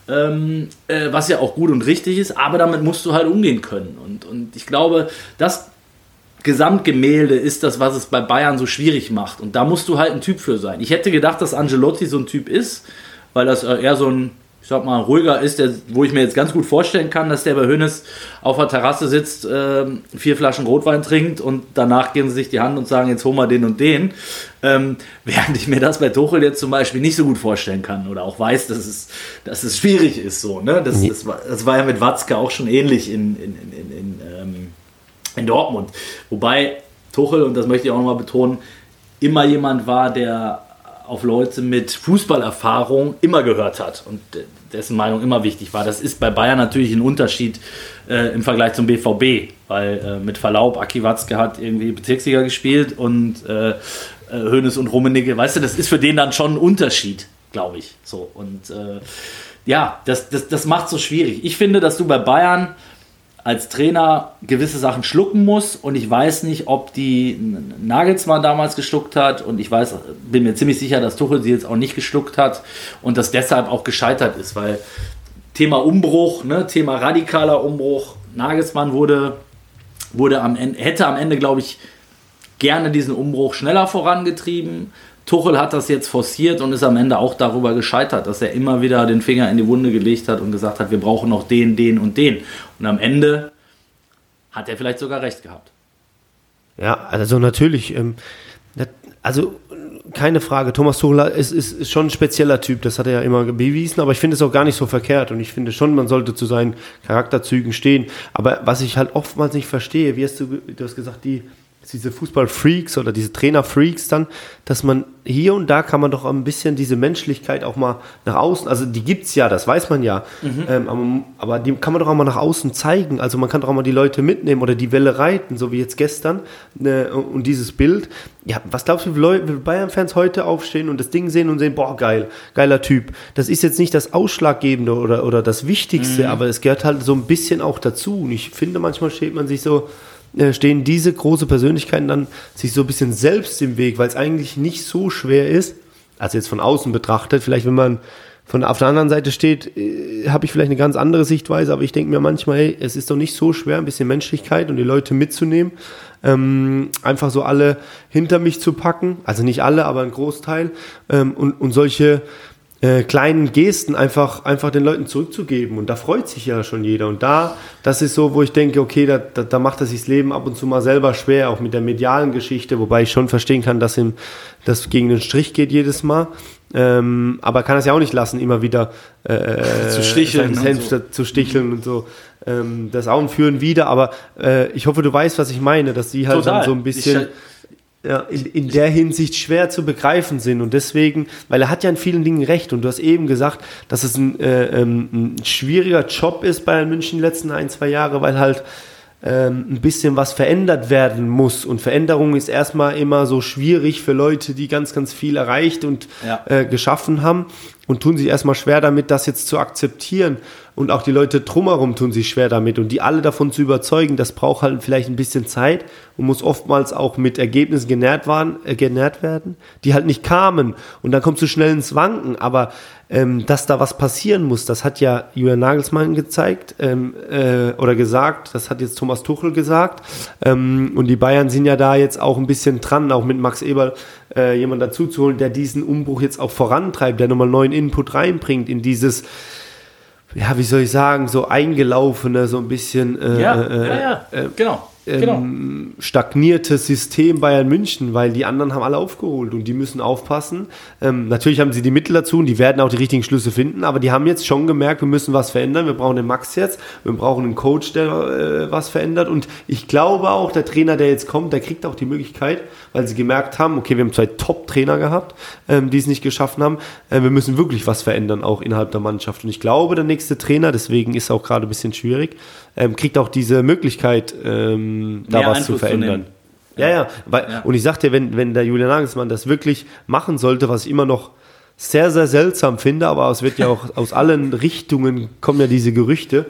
A: was ja auch gut und richtig ist, aber damit musst du halt umgehen können. Und ich glaube, das Gesamtgemälde ist das, was es bei Bayern so schwierig macht. Und da musst du halt ein Typ für sein. Ich hätte gedacht, dass Ancelotti so ein Typ ist, weil das eher so ein, ich sag mal, ruhiger ist, wo ich mir jetzt ganz gut vorstellen kann, dass der bei Hoeneß auf der Terrasse sitzt, 4 Flaschen Rotwein trinkt und danach geben sie sich die Hand und sagen, jetzt hol mal den und den. Während ich mir das bei Tuchel jetzt zum Beispiel nicht so gut vorstellen kann oder auch weiß, dass es schwierig ist. So, ne? Das war ja mit Watzke auch schon ähnlich in Dortmund. Wobei Tuchel, und das möchte ich auch nochmal betonen, immer jemand war, der auf Leute mit Fußballerfahrung immer gehört hat und dessen Meinung immer wichtig war. Das ist bei Bayern natürlich ein Unterschied im Vergleich zum BVB, weil mit Verlaub, Aki Watzke hat irgendwie Bezirksliga gespielt und Hoeneß und Rummenigge, weißt du, das ist für den dann schon ein Unterschied, glaube ich. So, und das macht es so schwierig. Ich finde, dass du bei Bayern als Trainer gewisse Sachen schlucken musst und ich weiß nicht, ob die Nagelsmann damals geschluckt hat und bin mir ziemlich sicher, dass Tuchel sie jetzt auch nicht geschluckt hat und das deshalb auch gescheitert ist, weil Thema Umbruch, ne, Thema radikaler Umbruch, Nagelsmann hätte am Ende, glaube ich, gerne diesen Umbruch schneller vorangetrieben. Tuchel hat das jetzt forciert und ist am Ende auch darüber gescheitert, dass er immer wieder den Finger in die Wunde gelegt hat und gesagt hat, wir brauchen noch den und den. Und am Ende hat er vielleicht sogar recht gehabt.
B: Ja, also natürlich, also keine Frage, Thomas Tuchel ist schon ein spezieller Typ, das hat er ja immer bewiesen, aber ich finde es auch gar nicht so verkehrt und ich finde schon, man sollte zu seinen Charakterzügen stehen. Aber was ich halt oftmals nicht verstehe, du hast gesagt, diese Fußballfreaks oder diese Trainerfreaks dann, dass man hier und da kann man doch ein bisschen diese Menschlichkeit auch mal nach außen, also die gibt's ja, das weiß man ja, aber die kann man doch auch mal nach außen zeigen, also man kann doch auch mal die Leute mitnehmen oder die Welle reiten, so wie jetzt gestern und dieses Bild, ja, was glaubst du, wie Bayern-Fans heute aufstehen und das Ding sehen und sehen, boah, geiler Typ, das ist jetzt nicht das Ausschlaggebende oder das Wichtigste, aber es gehört halt so ein bisschen auch dazu und ich finde, manchmal stehen diese große Persönlichkeiten dann sich so ein bisschen selbst im Weg, weil es eigentlich nicht so schwer ist, also jetzt von außen betrachtet, vielleicht wenn man auf der anderen Seite steht, habe ich vielleicht eine ganz andere Sichtweise, aber ich denke mir manchmal, hey, es ist doch nicht so schwer, ein bisschen Menschlichkeit und die Leute mitzunehmen, einfach so alle hinter mich zu packen, also nicht alle, aber ein Großteil und solche kleinen Gesten einfach den Leuten zurückzugeben und da freut sich ja schon jeder und das ist so, wo ich denke, okay, da macht er sich das Leben ab und zu mal selber schwer, auch mit der medialen Geschichte, wobei ich schon verstehen kann, dass ihm das gegen den Strich geht jedes Mal, aber kann es ja auch nicht lassen, immer wieder
A: zu sticheln
B: zu sticheln und so. Das auch ein Führen wieder, aber ich hoffe, du weißt, was ich meine, dass die halt dann so ein bisschen in der Hinsicht schwer zu begreifen sind und deswegen, weil er hat ja in vielen Dingen recht und du hast eben gesagt, dass es ein schwieriger Job ist bei München die letzten 1-2 Jahre, weil halt ein bisschen was verändert werden muss und Veränderung ist erstmal immer so schwierig für Leute, die ganz, ganz viel erreicht und geschaffen haben und tun sich erstmal schwer damit, das jetzt zu akzeptieren und auch die Leute drumherum tun sich schwer damit und die alle davon zu überzeugen, das braucht halt vielleicht ein bisschen Zeit und muss oftmals auch mit Ergebnissen genährt werden, die halt nicht kamen und dann kommt es schnell ins Wanken, aber dass da was passieren muss, das hat ja Julian Nagelsmann gezeigt oder gesagt, das hat jetzt Thomas Tuchel gesagt und die Bayern sind ja da jetzt auch ein bisschen dran, auch mit Max Eberl jemanden dazu zu holen, der diesen Umbruch jetzt auch vorantreibt, der nochmal neuen Input reinbringt in dieses, ja, wie soll ich sagen, so eingelaufene, so ein bisschen
A: genau.
B: Stagniertes System Bayern München, weil die anderen haben alle aufgeholt und die müssen aufpassen. Natürlich haben sie die Mittel dazu und die werden auch die richtigen Schlüsse finden, aber die haben jetzt schon gemerkt, wir müssen was verändern, wir brauchen den Max jetzt, wir brauchen einen Coach, der was verändert und ich glaube auch, der Trainer, der jetzt kommt, der kriegt auch die Möglichkeit, weil sie gemerkt haben, okay, wir haben 2 Top-Trainer gehabt, die es nicht geschaffen haben, wir müssen wirklich was verändern, auch innerhalb der Mannschaft und ich glaube, der nächste Trainer, deswegen ist auch gerade ein bisschen schwierig, kriegt auch diese Möglichkeit, da was zu verändern. Ja. Und ich sagte, wenn der Julian Nagelsmann das wirklich machen sollte, was ich immer noch sehr, sehr seltsam finde, aber es wird ja auch aus allen Richtungen kommen ja diese Gerüchte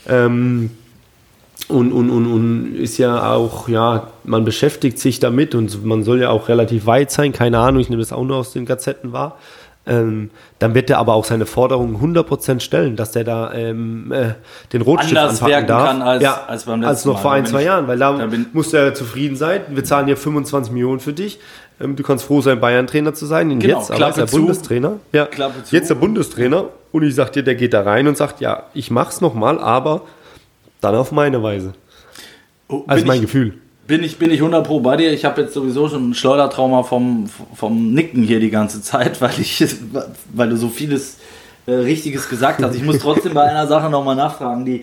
B: und ist ja auch, ja, man beschäftigt sich damit und man soll ja auch relativ weit sein, keine Ahnung, ich nehme das auch nur aus den Gazetten wahr. Dann wird er aber auch seine Forderungen 100% stellen, dass der da den Rotstift anpacken darf. Kann als beim letzten Mal. Als noch vor 1-2 Jahren, weil da muss er zufrieden sein. Wir zahlen hier 25 Millionen für dich. Du kannst froh sein, Bayern-Trainer zu sein. Und genau, jetzt aber ist der Bundestrainer. Ja, jetzt der Bundestrainer. Und ich sag dir, der geht da rein und sagt, ja, ich mach's nochmal, aber dann auf meine Weise. Also mein Gefühl.
A: Bin ich 100% bei dir. Ich habe jetzt sowieso schon ein Schleudertrauma vom Nicken hier die ganze Zeit, weil du so vieles Richtiges gesagt hast. Ich muss trotzdem bei einer Sache nochmal nachfragen.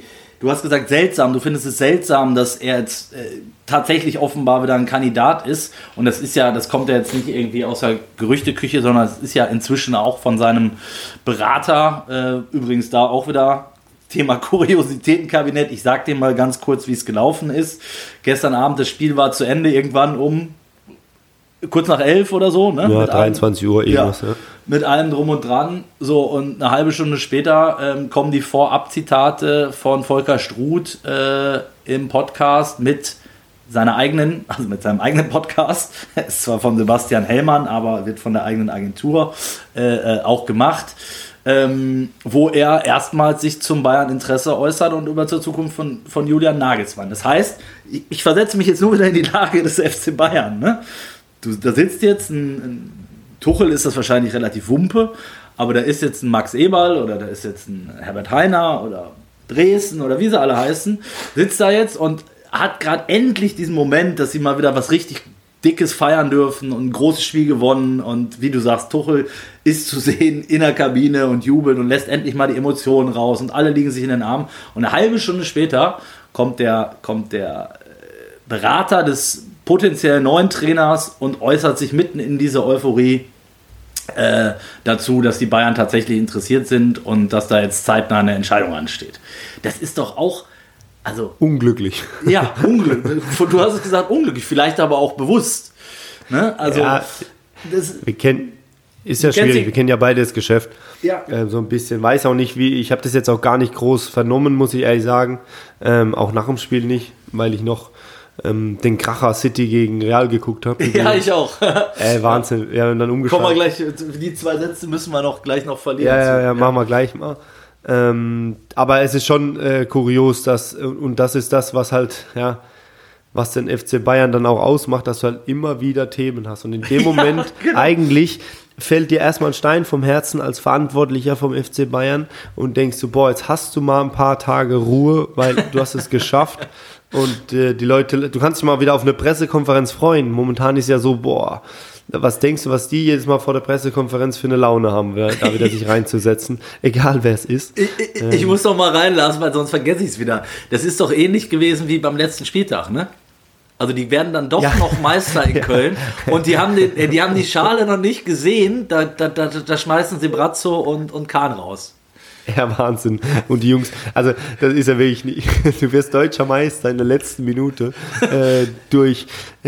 A: du hast gesagt seltsam, du findest es seltsam, dass er jetzt tatsächlich offenbar wieder ein Kandidat ist. Und das kommt ja jetzt nicht irgendwie aus der Gerüchteküche, sondern es ist ja inzwischen auch von seinem Berater, übrigens da auch wieder Thema Kuriositätenkabinett. Ich sag dir mal ganz kurz, wie es gelaufen ist. Gestern Abend, das Spiel war zu Ende, irgendwann um kurz nach 11 oder so. Ne?
B: Ja, 23 Uhr irgendwas. Ja.
A: Mit allem drum und dran. So, und eine halbe Stunde später kommen die Vorab-Zitate von Volker Struth im Podcast mit seinem eigenen Podcast. Ist zwar von Sebastian Hellmann, aber wird von der eigenen Agentur auch gemacht. Wo er erstmals sich zum Bayern-Interesse äußert und über zur Zukunft von Julian Nagelsmann. Das heißt, ich versetze mich jetzt nur wieder in die Lage des FC Bayern. Ne? Da sitzt jetzt ein Tuchel, ist das wahrscheinlich relativ Wumpe, aber da ist jetzt ein Max Eberl oder da ist jetzt ein Herbert Hainer oder Dresden oder wie sie alle heißen, sitzt da jetzt und hat gerade endlich diesen Moment, dass sie mal wieder was richtig Dickes feiern dürfen und ein großes Spiel gewonnen und wie du sagst, Tuchel ist zu sehen in der Kabine und jubelt und lässt endlich mal die Emotionen raus und alle liegen sich in den Armen und eine halbe Stunde später kommt der Berater des potenziell neuen Trainers und äußert sich mitten in diese Euphorie dazu, dass die Bayern tatsächlich interessiert sind und dass da jetzt zeitnah eine Entscheidung ansteht. Das ist doch auch
B: unglücklich.
A: Ja, unglücklich. Du hast es gesagt, unglücklich, vielleicht aber auch bewusst. Ne? Also,
B: ja, ist ja schwierig, wir kennen ja beide das Geschäft.
A: Ja.
B: So ein bisschen, weiß auch nicht, ich habe das jetzt auch gar nicht groß vernommen, muss ich ehrlich sagen. Auch nach dem Spiel nicht, weil ich noch den Kracher City gegen Real geguckt habe.
A: Ja, ich auch.
B: Wahnsinn. Ja, und dann umgeschaut.
A: Kommen wir gleich, die 2 Sätze müssen wir gleich noch verlieren.
B: Ja, machen wir gleich mal. Aber es ist schon kurios, das ist das, was halt, ja, was den FC Bayern dann auch ausmacht, dass du halt immer wieder Themen hast. Und in dem Moment genau. Eigentlich fällt dir erstmal ein Stein vom Herzen als Verantwortlicher vom FC Bayern und denkst du, jetzt hast du mal ein paar Tage Ruhe, weil du hast es geschafft. Und die Leute, du kannst dich mal wieder auf eine Pressekonferenz freuen. Momentan ist ja so, was denkst du, was die jedes Mal vor der Pressekonferenz für eine Laune haben, da wieder sich reinzusetzen, egal wer es ist.
A: Ich muss doch mal reinlassen, weil sonst vergesse ich es wieder. Das ist doch ähnlich gewesen wie beim letzten Spieltag, ne? Also die werden dann doch noch Meister in Köln und die haben die Schale noch nicht gesehen, da schmeißen sie Brazzo und Kahn raus.
B: Ja, Wahnsinn. Und die Jungs, also das ist ja wirklich nicht, du wirst deutscher Meister in der letzten Minute durch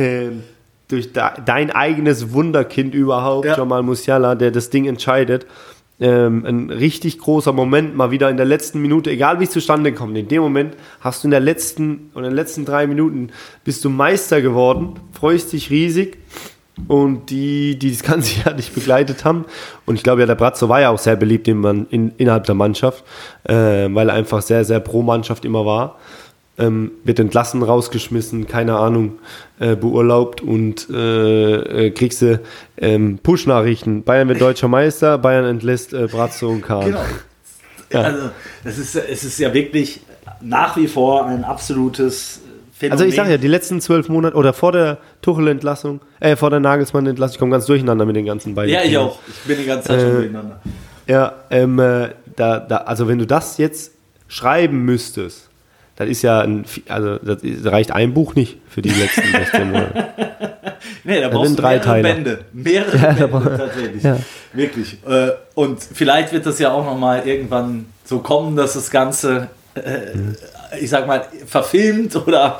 B: dein eigenes Wunderkind überhaupt, Jamal Musiala, der das Ding entscheidet. Ein richtig großer Moment, mal wieder in der letzten Minute, egal wie es zustande kommt, in dem Moment hast du in den letzten 3 Minuten bist du Meister geworden, freust dich riesig. Und die das ganze Jahr dich begleitet haben. Und ich glaube ja, der Brazzo war ja auch sehr beliebt innerhalb der Mannschaft, weil er einfach sehr, sehr pro Mannschaft immer war. Wird entlassen, rausgeschmissen, keine Ahnung, beurlaubt und kriegst du Push-Nachrichten. Bayern wird deutscher Meister, Bayern entlässt Brazzo und Kahn.
A: Genau. Ja. Also es ist ja wirklich nach wie vor ein absolutes Phänomen.
B: Also ich sage ja, die letzten 12 Monate oder vor der Tuchel-Entlassung, vor der Nagelsmann-Entlassung, ich komme ganz durcheinander mit den ganzen beiden.
A: Ja, ich auch. Ich bin die ganze Zeit schon durcheinander.
B: Ja, also wenn du das jetzt schreiben müsstest, das ist ja das reicht ein Buch nicht für die letzten 16 Monate.
A: Nee, da brauchst du mehrere Bände. Mehrere Bände tatsächlich. Ja. Wirklich. Und vielleicht wird das ja auch nochmal irgendwann so kommen, dass das Ganze ich sag mal, verfilmt oder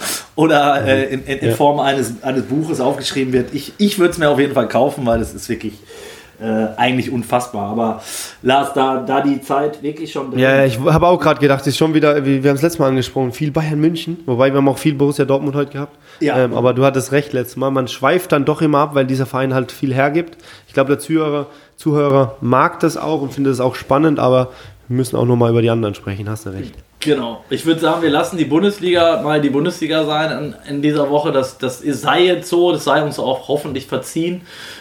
A: in Form eines Buches aufgeschrieben wird. Ich würde es mir auf jeden Fall kaufen, weil es ist wirklich eigentlich unfassbar. Aber Lars, da die Zeit wirklich schon drin.
B: Ja, ich habe auch gerade gedacht, es ist schon wieder, wir haben es letztes Mal angesprochen, viel Bayern München, wobei wir haben auch viel Borussia Dortmund heute gehabt. Ja. Aber du hattest recht letztes Mal, man schweift dann doch immer ab, weil dieser Verein halt viel hergibt. Ich glaube, der Zuhörer mag das auch und findet es auch spannend, aber wir müssen auch nochmal über die anderen sprechen, hast du recht.
A: Genau. Ich würde sagen, wir lassen die Bundesliga mal die Bundesliga sein in dieser Woche. Das sei jetzt so, das sei uns auch hoffentlich verziehen,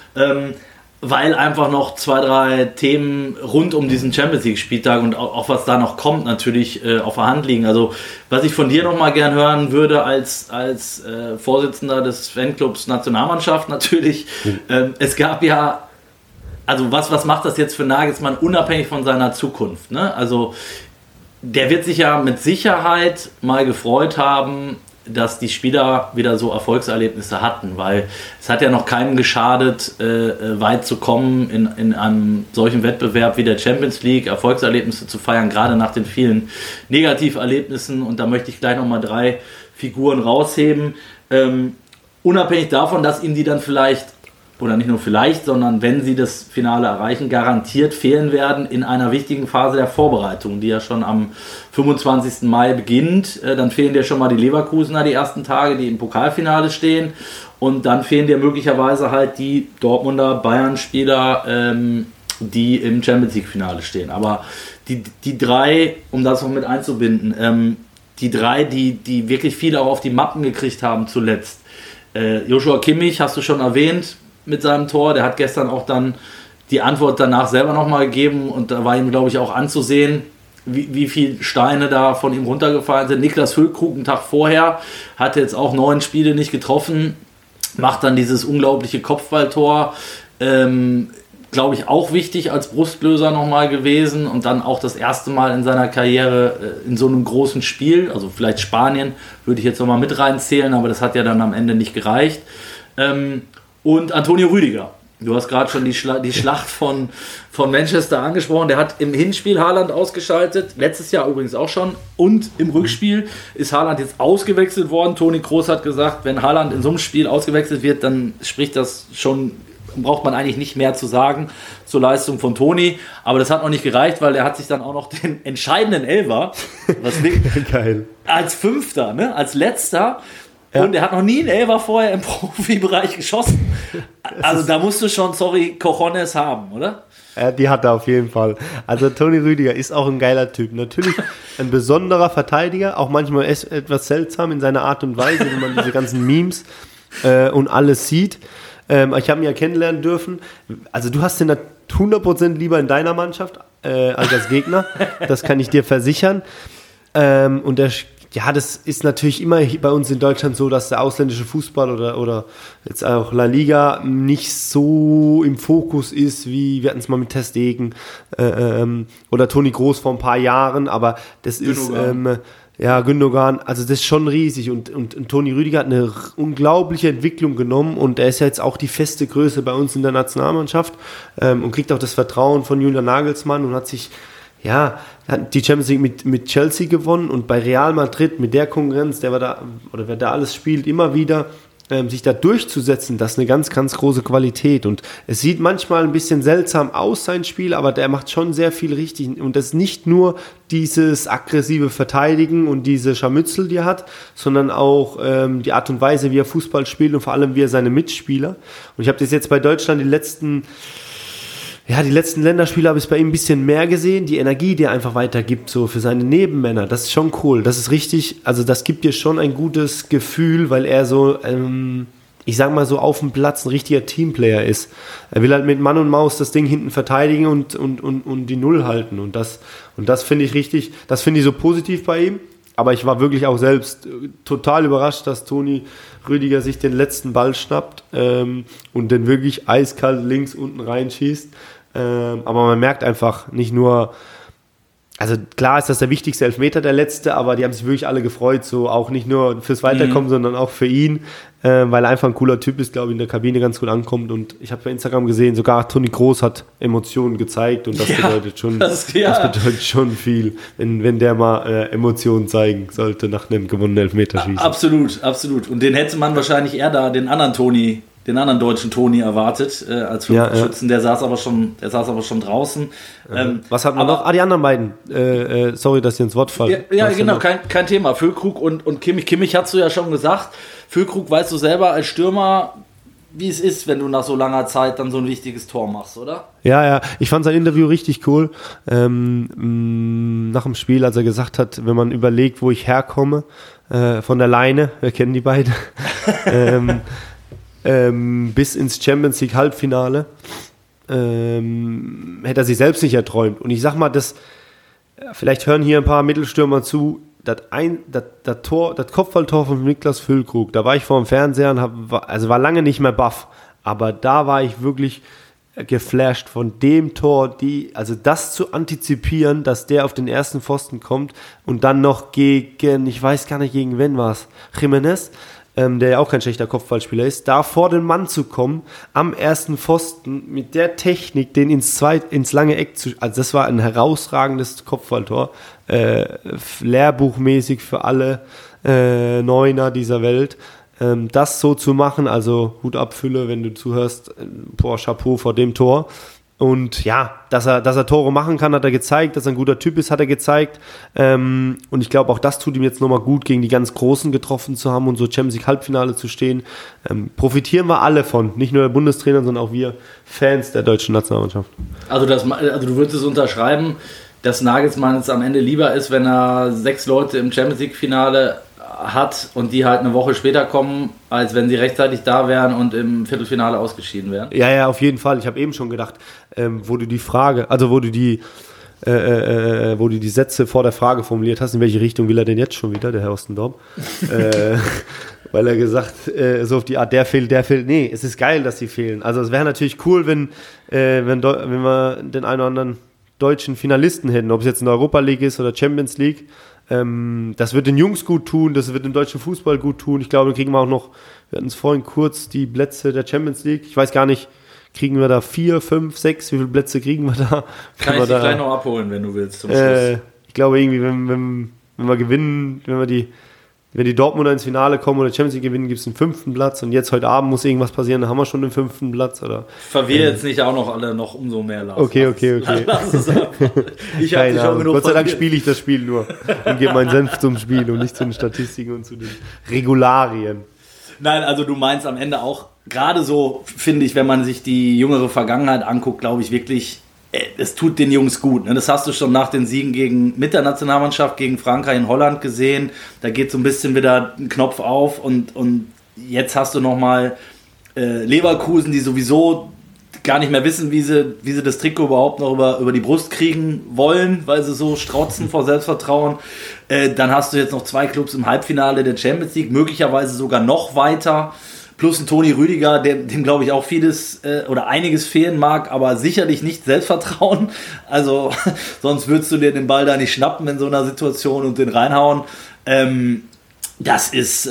A: weil einfach noch 2, 3 Themen rund um diesen Champions-League-Spieltag und auch was da noch kommt, natürlich auf der Hand liegen. Also was ich von dir noch mal gern hören würde als Vorsitzender des Fanclubs Nationalmannschaft natürlich, es gab ja, also was macht das jetzt für Nagelsmann unabhängig von seiner Zukunft? Ne? Also der wird sich ja mit Sicherheit mal gefreut haben, dass die Spieler wieder so Erfolgserlebnisse hatten, weil es hat ja noch keinem geschadet, weit zu kommen in einem solchen Wettbewerb wie der Champions League, Erfolgserlebnisse zu feiern, gerade nach den vielen Negativerlebnissen. Und da möchte ich gleich nochmal 3 Figuren rausheben. Unabhängig davon, dass ihnen die dann vielleicht, oder nicht nur vielleicht, sondern wenn sie das Finale erreichen, garantiert fehlen werden in einer wichtigen Phase der Vorbereitung, die ja schon am 25. Mai beginnt. Dann fehlen dir schon mal die Leverkusener die ersten Tage, die im Pokalfinale stehen. Und dann fehlen dir möglicherweise halt die Dortmunder Bayern-Spieler, die im Champions League-Finale stehen. Aber die 3, um das noch mit einzubinden, die 3, die wirklich viel auch auf die Mappen gekriegt haben zuletzt. Joshua Kimmich, hast du schon erwähnt, mit seinem Tor, der hat gestern auch dann die Antwort danach selber nochmal gegeben und da war ihm, glaube ich, auch anzusehen, wie viele Steine da von ihm runtergefallen sind. Niklas Füllkrug, einen Tag vorher, hat jetzt auch 9 Spiele nicht getroffen, macht dann dieses unglaubliche Kopfballtor, glaube ich, auch wichtig als Brustlöser nochmal gewesen und dann auch das erste Mal in seiner Karriere in so einem großen Spiel, also vielleicht Spanien, würde ich jetzt nochmal mit reinzählen, aber das hat ja dann am Ende nicht gereicht. Und Antonio Rüdiger. Du hast gerade schon die Schlacht von Manchester angesprochen. Der hat im Hinspiel Haaland ausgeschaltet, letztes Jahr übrigens auch schon. Und im Rückspiel ist Haaland jetzt ausgewechselt worden. Toni Kroos hat gesagt, wenn Haaland in so einem Spiel ausgewechselt wird, dann spricht das schon, braucht man eigentlich nicht mehr zu sagen zur Leistung von Toni. Aber das hat noch nicht gereicht, weil er hat sich dann auch noch den entscheidenden Elfer,
B: geil,
A: als Fünfter, ne, als Letzter. Ja. Und er hat noch nie einen Elfer vorher im Profibereich geschossen. Also da musst du schon, Cojones haben, oder?
B: Ja, die hat er auf jeden Fall. Also Toni Rüdiger ist auch ein geiler Typ. Natürlich ein besonderer Verteidiger, auch manchmal etwas seltsam in seiner Art und Weise, wenn man diese ganzen Memes und alles sieht. Ich habe ihn ja kennenlernen dürfen. Also du hast den 100% lieber in deiner Mannschaft als Gegner. Das kann ich dir versichern. Und das ist natürlich immer bei uns in Deutschland so, dass der ausländische Fußball oder jetzt auch La Liga nicht so im Fokus ist, wie wir hatten es mal mit Ter Stegen oder Toni Kroos vor ein paar Jahren, aber das Gündogan. Gündogan, also das ist schon riesig und Toni Rüdiger hat eine unglaubliche Entwicklung genommen und er ist ja jetzt auch die feste Größe bei uns in der Nationalmannschaft und kriegt auch das Vertrauen von Julian Nagelsmann und hat sich hat die Champions League mit Chelsea gewonnen und bei Real Madrid mit der Konkurrenz, wer da alles spielt, immer wieder sich da durchzusetzen, das ist eine ganz, ganz große Qualität und es sieht manchmal ein bisschen seltsam aus, sein Spiel, aber der macht schon sehr viel richtig und das ist nicht nur dieses aggressive Verteidigen und diese Scharmützel, die er hat, sondern auch die Art und Weise, wie er Fußball spielt und vor allem, wie er seine Mitspieler und ich habe das jetzt bei Deutschland die letzten Länderspiele habe ich bei ihm ein bisschen mehr gesehen, die Energie, die er einfach weitergibt, so für seine Nebenmänner, das ist schon cool, das ist richtig, also das gibt dir schon ein gutes Gefühl, weil er so, ich sag mal so auf dem Platz ein richtiger Teamplayer ist. Er will halt mit Mann und Maus das Ding hinten verteidigen und die Null halten und das finde ich richtig, das finde ich so positiv bei ihm. Aber ich war wirklich auch selbst total überrascht, dass Toni Rüdiger sich den letzten Ball schnappt und den wirklich eiskalt links unten reinschießt. Aber man merkt einfach nicht nur, also klar ist das der wichtigste Elfmeter, der letzte, aber die haben sich wirklich alle gefreut, so auch nicht nur fürs Weiterkommen, sondern auch für ihn, weil er einfach ein cooler Typ ist, glaube ich, in der Kabine ganz gut ankommt und ich habe bei Instagram gesehen, sogar Toni Kroos hat Emotionen gezeigt und das bedeutet schon, das bedeutet schon viel, wenn der mal Emotionen zeigen sollte nach einem gewonnenen Elfmeterschießen.
A: Absolut. Und den hätte man wahrscheinlich eher da, den anderen deutschen Toni erwartet als Schützen. Der saß aber schon draußen.
B: Was hatten wir noch? Die anderen beiden. Sorry, dass ich ins Wort falle.
A: Ja, genau, kein Thema. Füllkrug und Kimmich. Kimmich hast du ja schon gesagt. Füllkrug weißt du selber als Stürmer, wie es ist, wenn du nach so langer Zeit dann so ein wichtiges Tor machst, oder?
B: Ja. Ich fand sein Interview richtig cool. Nach dem Spiel, als er gesagt hat, wenn man überlegt, wo ich herkomme, von der Leine, wir kennen die beiden, bis ins Champions League Halbfinale hätte er sich selbst nicht erträumt. Und ich sag mal, vielleicht hören hier ein paar Mittelstürmer zu, das Kopfballtor von Niklas Füllkrug, da war ich vor dem Fernseher und war lange nicht mehr baff, aber da war ich wirklich geflasht von dem Tor, also das zu antizipieren, dass der auf den ersten Pfosten kommt und dann noch gegen, ich weiß gar nicht gegen wen war es, Jimenez, der ja auch kein schlechter Kopfballspieler ist, da vor den Mann zu kommen, am ersten Pfosten mit der Technik, den ins lange Eck also das war ein herausragendes Kopfballtor, lehrbuchmäßig für alle Neuner dieser Welt. Das so zu machen, also Hut ab Fülle, wenn du zuhörst, Chapeau vor dem Tor. Und ja, dass er Tore machen kann, hat er gezeigt, dass er ein guter Typ ist, hat er gezeigt. Und ich glaube, auch das tut ihm jetzt nochmal gut, gegen die ganz Großen getroffen zu haben und so Champions League Halbfinale zu stehen. Profitieren wir alle von, nicht nur der Bundestrainer, sondern auch wir Fans der deutschen Nationalmannschaft.
A: Also du würdest es unterschreiben, dass Nagelsmann es am Ende lieber ist, wenn er 6 Leute im Champions League Finale hat und die halt eine Woche später kommen, als wenn sie rechtzeitig da wären und im Viertelfinale ausgeschieden wären?
B: Ja, auf jeden Fall. Ich habe eben schon gedacht, wo du die Sätze vor der Frage formuliert hast, in welche Richtung will er denn jetzt schon wieder, der Herr Ostendorf? Weil er gesagt, so auf die Art, der fehlt. Nee, es ist geil, dass sie fehlen. Also es wäre natürlich cool, wenn wir den einen oder anderen deutschen Finalisten hätten, ob es jetzt in der Europa League ist oder Champions League. Das wird den Jungs gut tun, das wird dem deutschen Fußball gut tun. Ich glaube, kriegen wir auch noch, wir hatten es vorhin kurz, die Plätze der Champions League. Ich weiß gar nicht, kriegen wir da 4, 5, 6, wie viele Plätze kriegen wir da?
A: Kann ich dich gleich noch abholen, wenn du willst, zum Schluss.
B: Ich glaube irgendwie, wenn wir gewinnen, wenn die Dortmunder ins Finale kommen oder Champions League gewinnen, gibt es einen 5. Platz und jetzt heute Abend muss irgendwas passieren, dann haben wir schon den 5. Platz. Oder?
A: Verwirr jetzt nicht auch noch alle noch umso mehr, Lars.
B: Okay.
A: Lass es einfach. Ich habe dich schon genug
B: Gott sei Dank spiele ich das Spiel nur und gebe meinen Senf zum Spiel und nicht zu den Statistiken und zu den Regularien.
A: Nein, also du meinst am Ende auch, gerade so, finde ich, wenn man sich die jüngere Vergangenheit anguckt, glaube ich wirklich, es tut den Jungs gut. Ne? Das hast du schon nach den Siegen mit der Nationalmannschaft gegen Frankreich in Holland gesehen. Da geht so ein bisschen wieder ein Knopf auf und jetzt hast du nochmal Leverkusen, die sowieso gar nicht mehr wissen, wie sie das Trikot überhaupt noch über die Brust kriegen wollen, weil sie so strotzen vor Selbstvertrauen. Dann hast du jetzt noch 2 Clubs im Halbfinale der Champions League, möglicherweise sogar noch weiter. Plus ein Toni Rüdiger, dem glaube ich auch vieles oder einiges fehlen mag, aber sicherlich nicht Selbstvertrauen. Also sonst würdest du dir den Ball da nicht schnappen in so einer Situation und den reinhauen. Das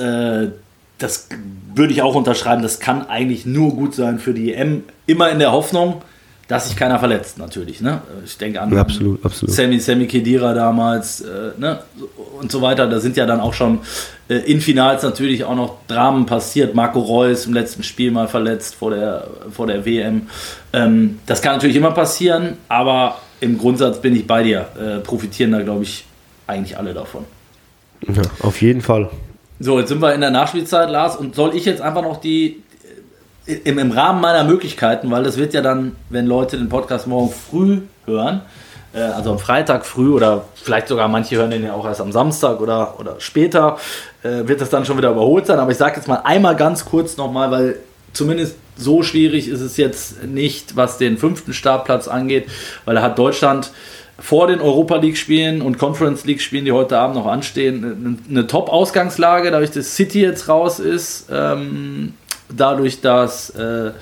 A: würde ich auch unterschreiben. Das kann eigentlich nur gut sein für die EM. Immer in der Hoffnung, dass sich keiner verletzt natürlich. Ne? Ich denke an
B: absolut.
A: Sammy Khedira damals und so weiter. Da sind ja dann auch schon in Finals natürlich auch noch Dramen passiert. Marco Reus im letzten Spiel mal verletzt vor der WM. Das kann natürlich immer passieren, aber im Grundsatz bin ich bei dir. Profitieren da, glaube ich, eigentlich alle davon.
B: Ja, auf jeden Fall.
A: So, jetzt sind wir in der Nachspielzeit, Lars. Und soll ich jetzt einfach noch im Rahmen meiner Möglichkeiten, weil das wird ja dann, wenn Leute den Podcast morgen früh hören, also am Freitag früh oder vielleicht sogar manche hören den ja auch erst am Samstag oder später, wird das dann schon wieder überholt sein. Aber ich sage jetzt mal einmal ganz kurz nochmal, weil zumindest so schwierig ist es jetzt nicht, was den 5. Startplatz angeht, weil da hat Deutschland vor den Europa-League-Spielen und Conference-League-Spielen, die heute Abend noch anstehen, eine Top-Ausgangslage, dadurch, dass City jetzt raus ist, dadurch, dass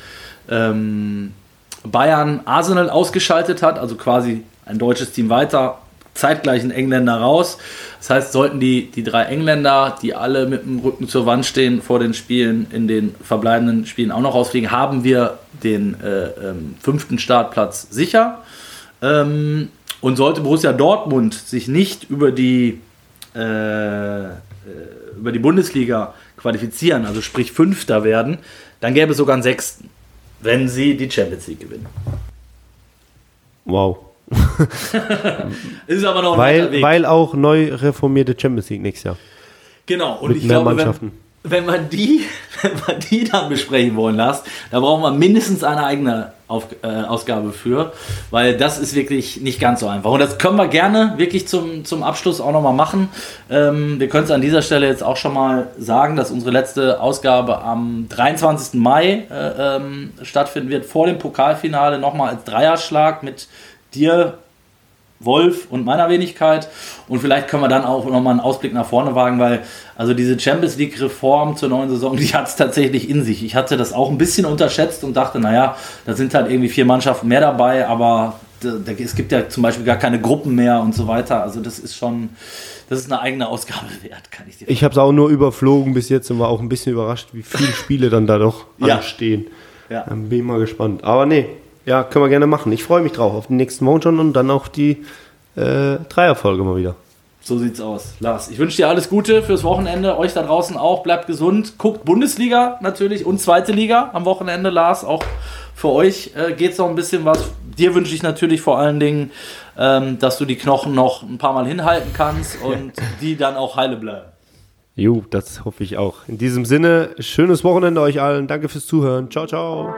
A: Bayern Arsenal ausgeschaltet hat, also quasi ein deutsches Team weiter, zeitgleich ein Engländer raus. Das heißt, sollten die 3 Engländer, die alle mit dem Rücken zur Wand stehen vor den Spielen, in den verbleibenden Spielen auch noch rausfliegen, haben wir den 5. Startplatz sicher. Und sollte Borussia Dortmund sich nicht über die Bundesliga qualifizieren, also sprich 5. werden, dann gäbe es sogar einen 6., wenn sie die Champions League gewinnen.
B: Wow.
A: Ist aber noch ein Weg.
B: Weil auch neu reformierte Champions League nächstes Jahr.
A: Genau, und
B: mit
A: ich glaube,
B: Mannschaften.
A: Wenn wir die dann besprechen wollen, Lars, da brauchen wir mindestens eine eigene Ausgabe für, weil das ist wirklich nicht ganz so einfach. Und das können wir gerne wirklich zum Abschluss auch nochmal machen. Wir können es an dieser Stelle jetzt auch schon mal sagen, dass unsere letzte Ausgabe am 23. Mai stattfinden wird, vor dem Pokalfinale nochmal als Dreierschlag mit dir Wolf und meiner Wenigkeit. Und vielleicht können wir dann auch nochmal einen Ausblick nach vorne wagen, weil also diese Champions League-Reform zur neuen Saison, die hat es tatsächlich in sich. Ich hatte das auch ein bisschen unterschätzt und dachte, naja, da sind halt irgendwie 4 Mannschaften mehr dabei, aber es gibt ja zum Beispiel gar keine Gruppen mehr und so weiter. Also das ist eine eigene Ausgabe wert, kann ich dir sagen.
B: Ich habe es auch nur überflogen bis jetzt und war auch ein bisschen überrascht, wie viele Spiele dann da doch anstehen.
A: Ja.
B: Bin ich mal gespannt. Aber nee, ja, können wir gerne machen. Ich freue mich drauf, auf den nächsten Morgen schon und dann auch die Dreierfolge mal wieder.
A: So sieht's aus. Lars, ich wünsche dir alles Gute fürs Wochenende. Euch da draußen auch. Bleibt gesund. Guckt Bundesliga natürlich und zweite Liga am Wochenende, Lars. Auch für euch geht's noch ein bisschen was. Dir wünsche ich natürlich vor allen Dingen, dass du die Knochen noch ein paar Mal hinhalten kannst und die dann auch heile bleiben.
B: Jo, das hoffe ich auch. In diesem Sinne, schönes Wochenende euch allen. Danke fürs Zuhören. Ciao, ciao.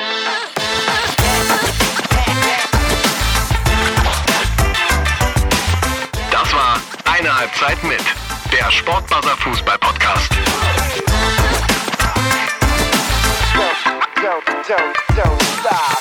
C: Das war eine Halbzeit mit, der Sportbuzzer Fußball-Podcast.
D: Don't stop.